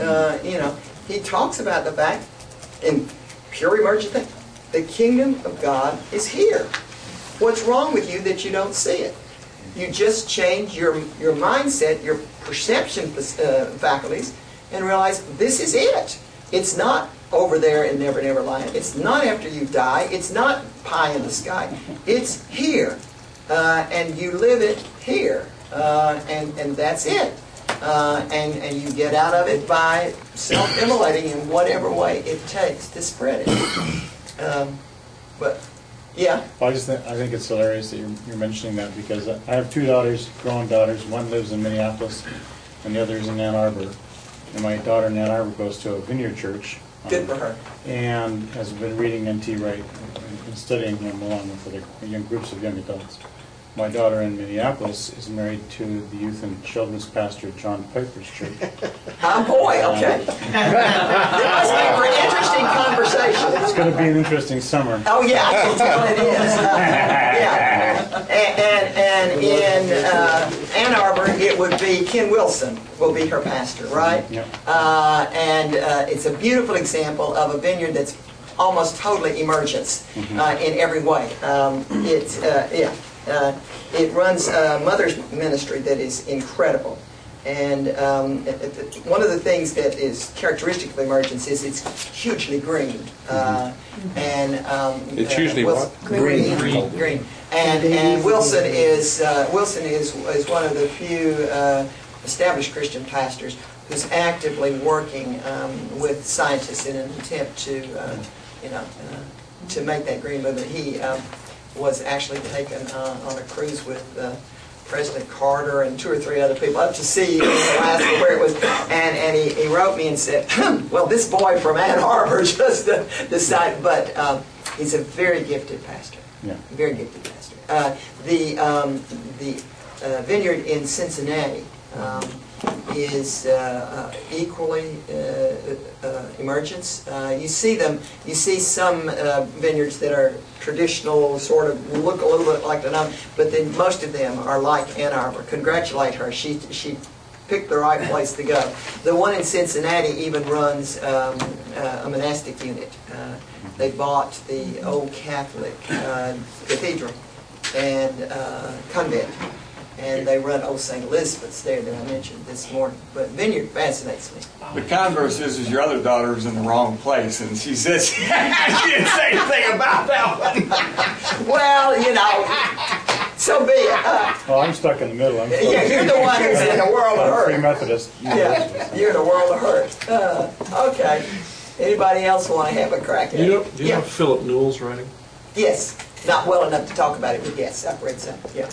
He talks about the fact, in pure emergent thing, the kingdom of God is here. What's wrong with you that you don't see it? You just change your mindset, your perception faculties, and realize this is it. It's not over there in Never Never Land. It's not after you die. It's not pie in the sky. It's here. And you live it here. And that's it. And you get out of it by self-immolating in whatever way it takes to spread it. Yeah. Well, I think it's hilarious that you're mentioning that, because I have two daughters, grown daughters. One lives in Minneapolis, and the other is in Ann Arbor. And my daughter in Ann Arbor goes to a Vineyard church. Good for her. And has been reading N.T. Wright and studying him along with other young groups of young adults. My daughter in Minneapolis is married to the youth and children's pastor at John Piper's church. Oh boy, okay. There must be an interesting conversation. It's going to be an interesting summer. Oh yeah, I can tell it is. Yeah. And in Ann Arbor, it would be Ken Wilson will be her pastor, right? Yep. And it's a beautiful example of a vineyard that's almost totally emergence in every way. It runs a mother's ministry that is incredible. And one of the things that is characteristic of emergence is it's hugely green. It's usually Wilson, what? Green. And Wilson is one of the few established Christian pastors who's actively working with scientists in an attempt to make that green movement. He was actually taken on a cruise with President Carter and 2 or 3 other people up to sea in Alaska where it was, and he wrote me and said, well, this boy from Ann Arbor just decided, but he's a very gifted pastor. Yeah. Very gifted pastor. The vineyard in Cincinnati is equally emergence. You see some vineyards that are traditional, sort of look a little bit like the nun, but then most of them are like Ann Arbor. Congratulate her. She picked the right place to go. The one in Cincinnati even runs a monastic unit. They bought the old Catholic cathedral and convent, and they run Old St. Elizabeth's there that I mentioned this morning. But Vineyard fascinates me. The converse is your other daughter's in the wrong place, and she says she didn't say anything about that one. Well, you know, so be it. Well, I'm stuck in the middle. Yeah, you're the one who's in a world of hurt. Free Methodist. Yeah, you're in a world of hurt. Okay. Anybody else want to have a crack at it? Do you know Philip Newell's writing? Yes. Not well enough to talk about it, but yes, I've read some. Yeah.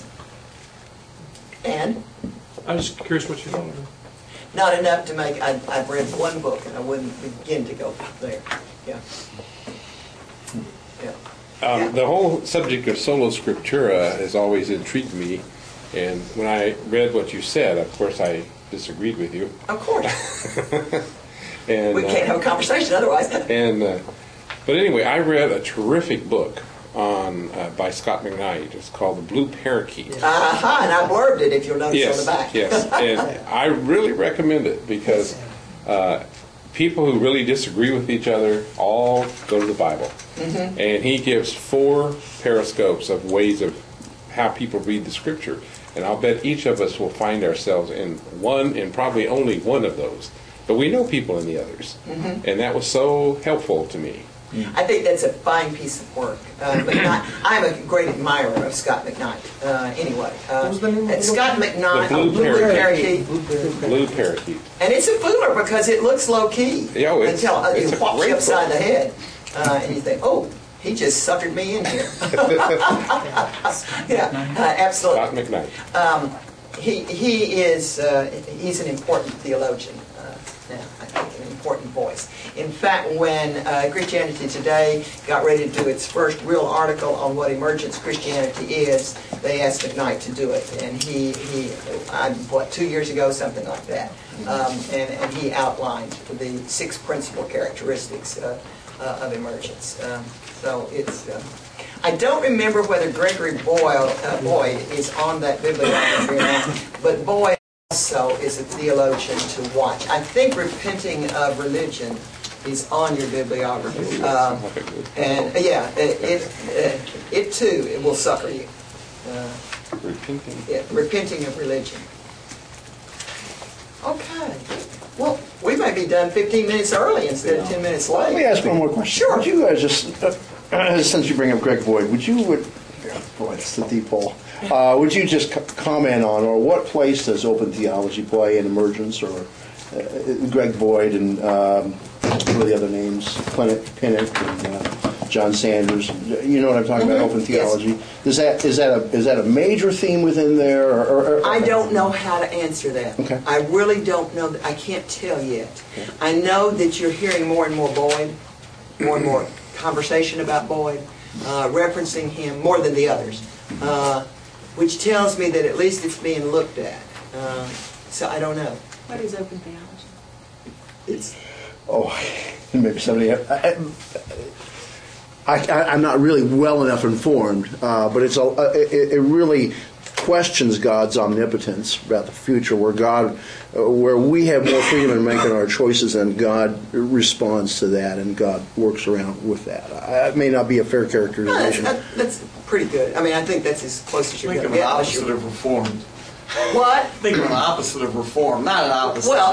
And? I'm just curious what you know. Not enough to make. I've read one book, and I wouldn't begin to go there. Yeah. Yeah. The whole subject of sola scriptura has always intrigued me, and when I read what you said, of course I disagreed with you. Of course. And, we can't have a conversation otherwise. But anyway, I read a terrific book on by Scott McKnight. It's called The Blue Parakeet. And I blurbed it, if you'll notice on the back. Yes, and I really recommend it because people who really disagree with each other all go to the Bible. Mm-hmm. And he gives 4 periscopes of ways of how people read the Scripture. And I'll bet each of us will find ourselves in one, and probably only one of those. But we know people in the others. Mm-hmm. And that was so helpful to me. I think that's a fine piece of work. I'm a great admirer of Scott McKnight. Anyway, Scott McKnight, Blue Parakeet. Blue Parakeet. And it's a fooler because it looks low key until it whops you upside the head, and you think, "Oh, he just suckered me in here." Absolutely. Scott McKnight. He's an important theologian. Now, I think an important voice. In fact, when Christianity Today got ready to do its first real article on what emergence Christianity is, they asked McKnight to do it. And he 2 years ago, something like that. And he outlined the 6 principal characteristics of emergence. So it's... I don't remember whether Gregory Boyd is on that bibliography or not, but Boyd also is a theologian to watch. I think Repenting of Religion is on your bibliography. It too, it will sucker you. Repenting of Religion. Okay. Well, we may be done 15 minutes early instead of 10 minutes late. Let me ask one more question. Sure. Would you guys just, since you bring up Greg Boyd, boy, it's the deep hole. Would you just comment on, or what place does open theology play in emergence, or Greg Boyd and what are the other names, Pinnock and John Sanders? You know what I'm talking about, open theology. Yes. Is that a major theme within there? Or I don't know how to answer that. Okay. I really don't know. I can't tell yet. Okay. I know that you're hearing more and more Boyd, more and more conversation about Boyd, referencing him more than the others. Which tells me that at least it's being looked at. So I don't know. What is open theology? It's maybe somebody. I'm not really well enough informed, but it really questions God's omnipotence about the future, where we have more freedom in making our choices, and God responds to that, and God works around with that. It may not be a fair characterization. That's pretty good. I mean, I think that's as close as you're going to Think get. of an opposite of Reformed. What? Think of an opposite of Reformed, not an opposite. Well,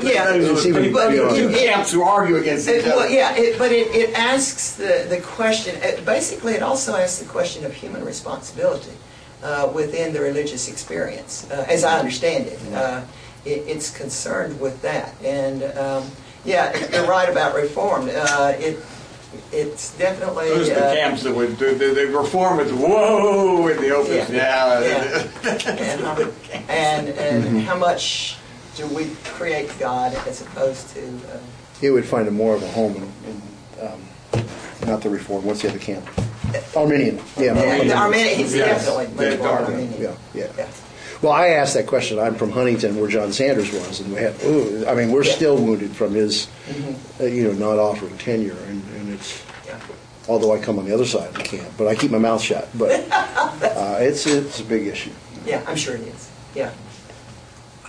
camps who argue against each other. But it asks the question. Basically, it also asks the question of human responsibility within the religious experience, as I understand it. It's concerned with that, and you're right about Reformed. It's definitely... Those are the camps that would do the Reform with whoa in the open. And how much do we create God as opposed to... He would find more of a home in not the Reform. What's the other camp? Arminian. Arminian. He's definitely much more Arminian. Yeah. Well, I asked that question. I'm from Huntington, where John Sanders was, and we're still wounded from his, not offering tenure, and it's. Although I come on the other side of the camp, but I keep my mouth shut. But it's a big issue. Yeah, I'm sure it is. Yeah.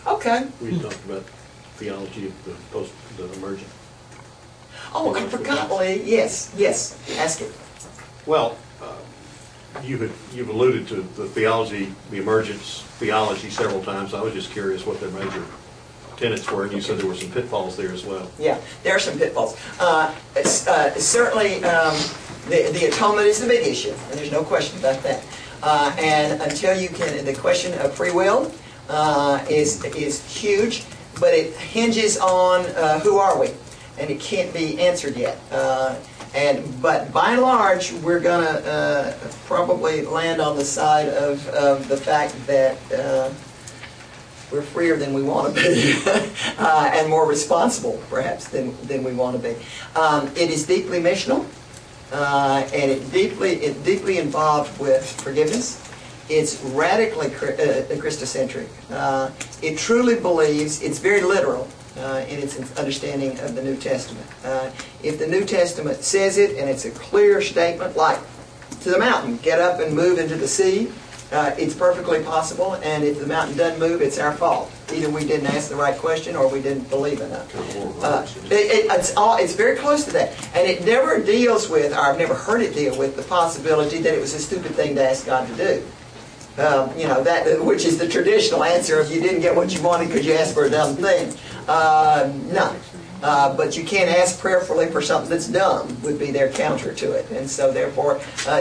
Okay. We talked about theology of the emergent. Oh, I forgot, Lee. Yes, ask it. Well, you've alluded to the theology, the emergence theology several times. I was just curious what their major tenets were, and you said there were some pitfalls there as well. Yeah, there are some pitfalls. Certainly, the atonement is the big issue, and there's no question about that. And until you can, the question of free will is huge, but it hinges on who are we, and it can't be answered yet. But by and large, we're going to probably land on the side of the fact that we're freer than we want to be, and more responsible, perhaps, than we want to be. It is deeply missional, and it deeply involved with forgiveness. It's radically Christocentric. It truly believes, it's very literal in its understanding of the New Testament. If the New Testament says it, and it's a clear statement, like, to the mountain, get up and move into the sea, it's perfectly possible, and if the mountain doesn't move, it's our fault. Either we didn't ask the right question or we didn't believe enough. It's very close to that. And it never deals with, or I've never heard it deal with, the possibility that it was a stupid thing to ask God to do. That which is the traditional answer if you didn't get what you wanted because you asked for a dumb thing. No. But you can't ask prayerfully for something that's dumb, would be their counter to it. And so therefore,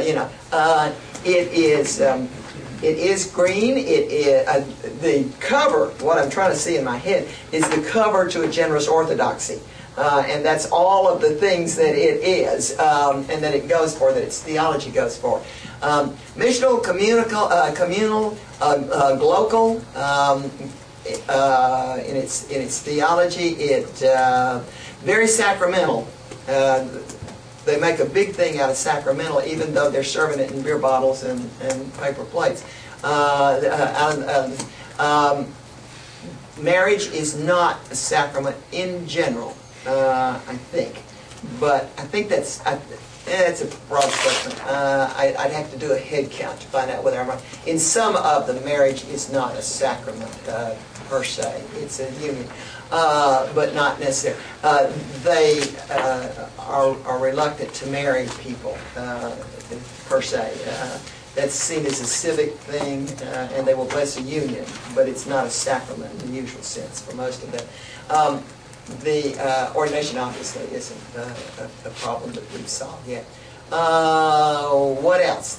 it is green. It is the cover. What I'm trying to see in my head is the cover to a generous orthodoxy, and that's all of the things that it is, and that it goes for. That its theology goes for. Missional, communal, glocal. In its theology, it very sacramental. They make a big thing out of sacramental, even though they're serving it in beer bottles and paper plates. Marriage is not a sacrament in general, I think. But I think that's a broad statement. I'd have to do a head count to find out whether I'm right. In some of them, marriage is not a sacrament per se. It's a union. But not necessarily. They are reluctant to marry people per se. That's seen as a civic thing, and they will bless a union, but it's not a sacrament in the usual sense for most of them. The ordination obviously isn't a problem that we've solved yet. What else?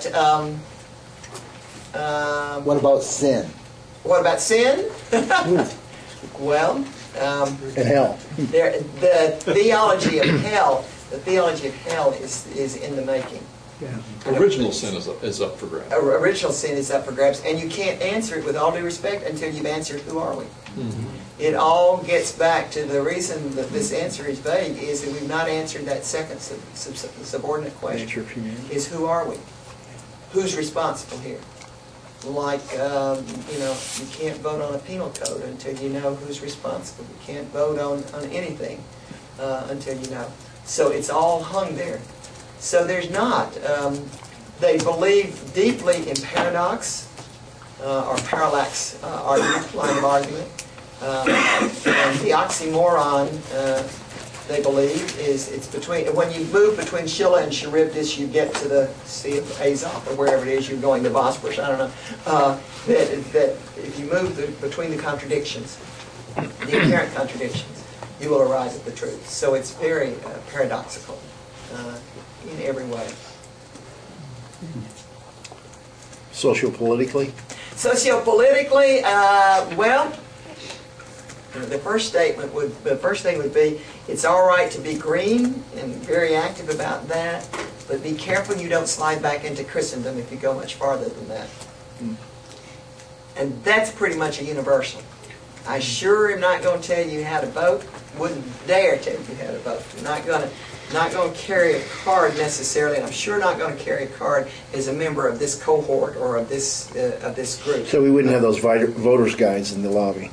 What about sin? What about sin? Well, and hell. The theology of hell is in the making. Yeah. Original sin is up for grabs. Original sin is up for grabs, and you can't answer it with all due respect until you've answered who are we. Mm-hmm. It all gets back to the reason that this answer is vague is that we've not answered that second subordinate question. Is who are we? Who's responsible here? Like, you can't vote on a penal code until you know who's responsible. You can't vote on anything until you know. So it's all hung there. So there's not. They believe deeply in paradox or parallax argument, line of argument. And the oxymoron, they believe, it's between, when you move between Scylla and Charybdis, you get to the Sea of Azov, or wherever it is you're going, the Bosporus, I don't know. That if you move between the contradictions, the apparent contradictions, you will arrive at the truth. So it's very paradoxical in every way. Sociopolitically? Sociopolitically, well, the first thing would be, it's all right to be green and very active about that, but be careful you don't slide back into Christendom if you go much farther than that. And that's pretty much a universal. I sure am not going to tell you how to vote. Wouldn't dare tell you how to vote. I'm not going to carry a card necessarily, and I'm sure not going to carry a card as a member of this cohort or of this group. So we wouldn't have those voters' guides in the lobby.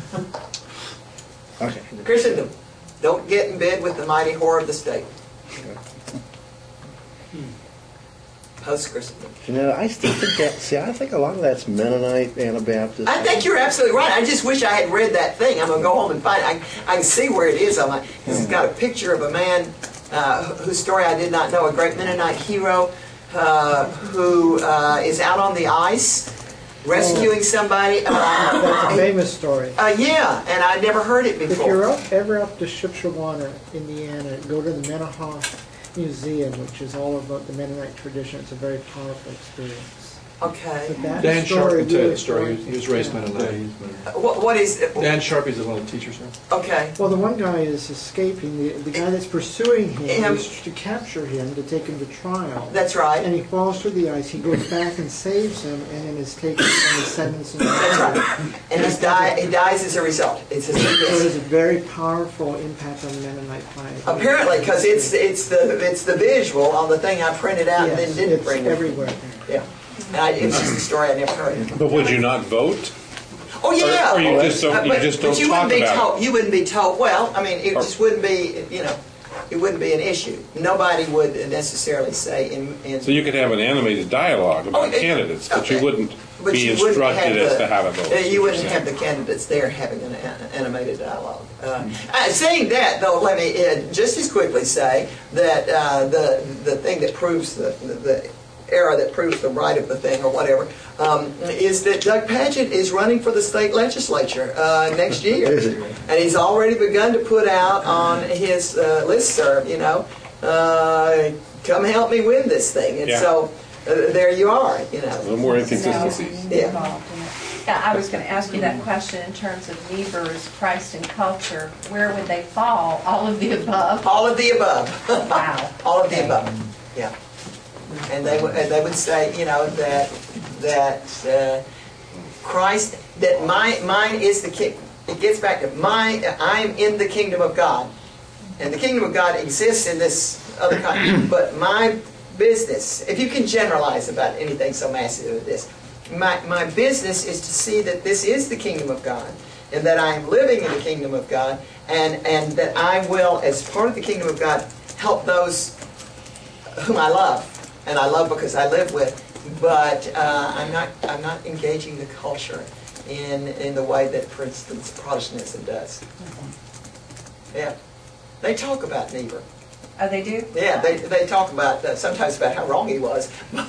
Okay. Christendom, don't get in bed with the mighty whore of the state. post-Christendom. I still think that. See, I think a lot of that's Mennonite, Anabaptist. I think you're absolutely right. I just wish I had read that thing. I'm going to go home and find it. I can see where it is. It's got a picture of a man whose story I did not know, a great Mennonite hero who is out on the ice rescuing somebody. That's a famous story. Yeah, and I'd never heard it before. If you're ever up to Shipshewana, Indiana, go to the Menahoff Museum, which is all about the Mennonite tradition. It's a very powerful experience. Okay. But that Dan Sharp story can tell you really the story. points- He was raised yeah. Mennonite. What is it? Dan Sharp is one of the teachers there. Okay. Well, the one guy is escaping. The guy that's pursuing him Him. is to capture him, to take him to trial. That's right. And he falls through the ice. He goes back and saves him, and then is taken and is sentenced. That's right. And he dies as a result. It's a So it has a very powerful impact on Mennonite piety. apparently, because it's the visual on the thing I printed out and Yes, then didn't it's bring it. everywhere. Yeah. And it's just a story I never heard. But would you not vote? Oh yeah. Or you just don't, But you just don't you talk wouldn't be about told. it? You wouldn't be told. Well, I mean, it just wouldn't be. It wouldn't be an issue. Nobody would necessarily say in So you could have an animated dialogue about Oh, candidates, but you okay. wouldn't But be you wouldn't instructed have as to how to vote. You wouldn't have the candidates there having an animated dialogue. Saying that, though, let me just as quickly say that the thing that proves the error that proves the right of the thing or whatever is that Doug Padgett is running for the state legislature next year. Is he? And he's already begun to put out on his listserv, come help me win this thing. And Yeah. so there you are, A little more inconsistencies. Yeah. Yeah, I was going to ask you that question in terms of Niebuhr's Christ and culture. Where would they fall? All of the above? All of the above. Wow. All of the above. Yeah. And they would say, that Christ, that mine is the king. It gets back to I'm in the kingdom of God, and the kingdom of God exists in this other country. But my business, if you can generalize about anything so massive as this, my business is to see that this is the kingdom of God, and that I am living in the kingdom of God, and that I will, as part of the kingdom of God, help those whom I love. And I love because I live with, but I'm not engaging the culture in the way that, for instance, Protestantism does. Yeah, they talk about Niebuhr. Oh, they do? Yeah, they talk about sometimes about how wrong he was,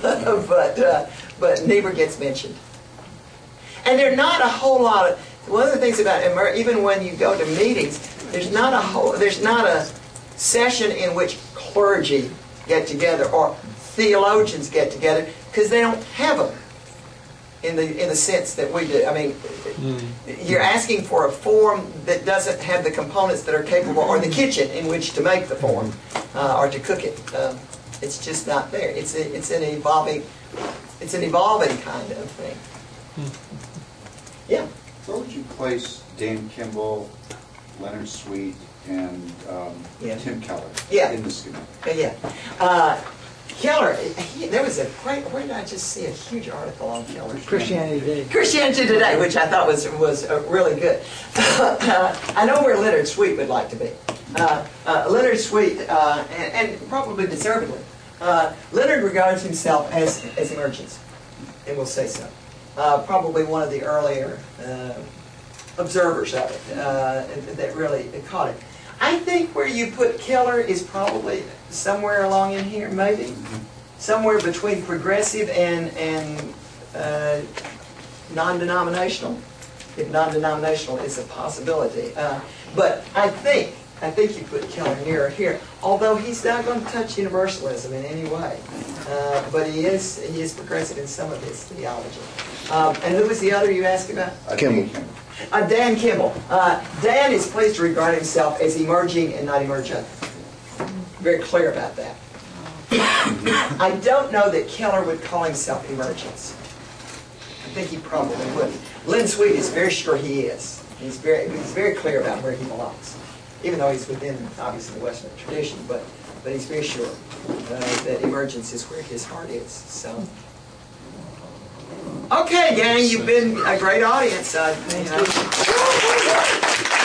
but Niebuhr gets mentioned. And there are not a whole lot of. One of the things about even when you go to meetings, there's not a session in which clergy get together or theologians get together, because they don't have them in the sense that we do. I mean, you're asking for a form that doesn't have the components that are capable, or the kitchen in which to make the form or to cook it. It's just not there. It's an evolving kind of thing. Yeah. Where would you place Dan Kimball, Leonard Sweet, and Tim Keller in the schematic? Yeah. Keller, there was a great, where did I just see a huge article on Keller? Christianity Today. Christianity Today, which I thought was really good. I know where Leonard Sweet would like to be. Leonard Sweet, and probably deservedly, Leonard regards himself as emergence, and will say so. Probably one of the earlier observers of it that really caught it. I think where you put Keller is probably somewhere along in here, maybe. Somewhere between progressive and non-denominational, if non-denominational is a possibility. But I think you put Keller nearer here, although he's not going to touch universalism in any way. But he is progressive in some of his theology. And who was the other you asked about? Kimball. Dan Kimball. Dan is pleased to regard himself as emerging and not emergent. Very clear about that. I don't know that Keller would call himself emergence. I think he probably wouldn't. Lynn Sweet is very sure he is. He's very clear about where he belongs, even though he's within, obviously, the Western tradition. But he's very sure that emergence is where his heart is. So. Okay, gang, you've been a great audience.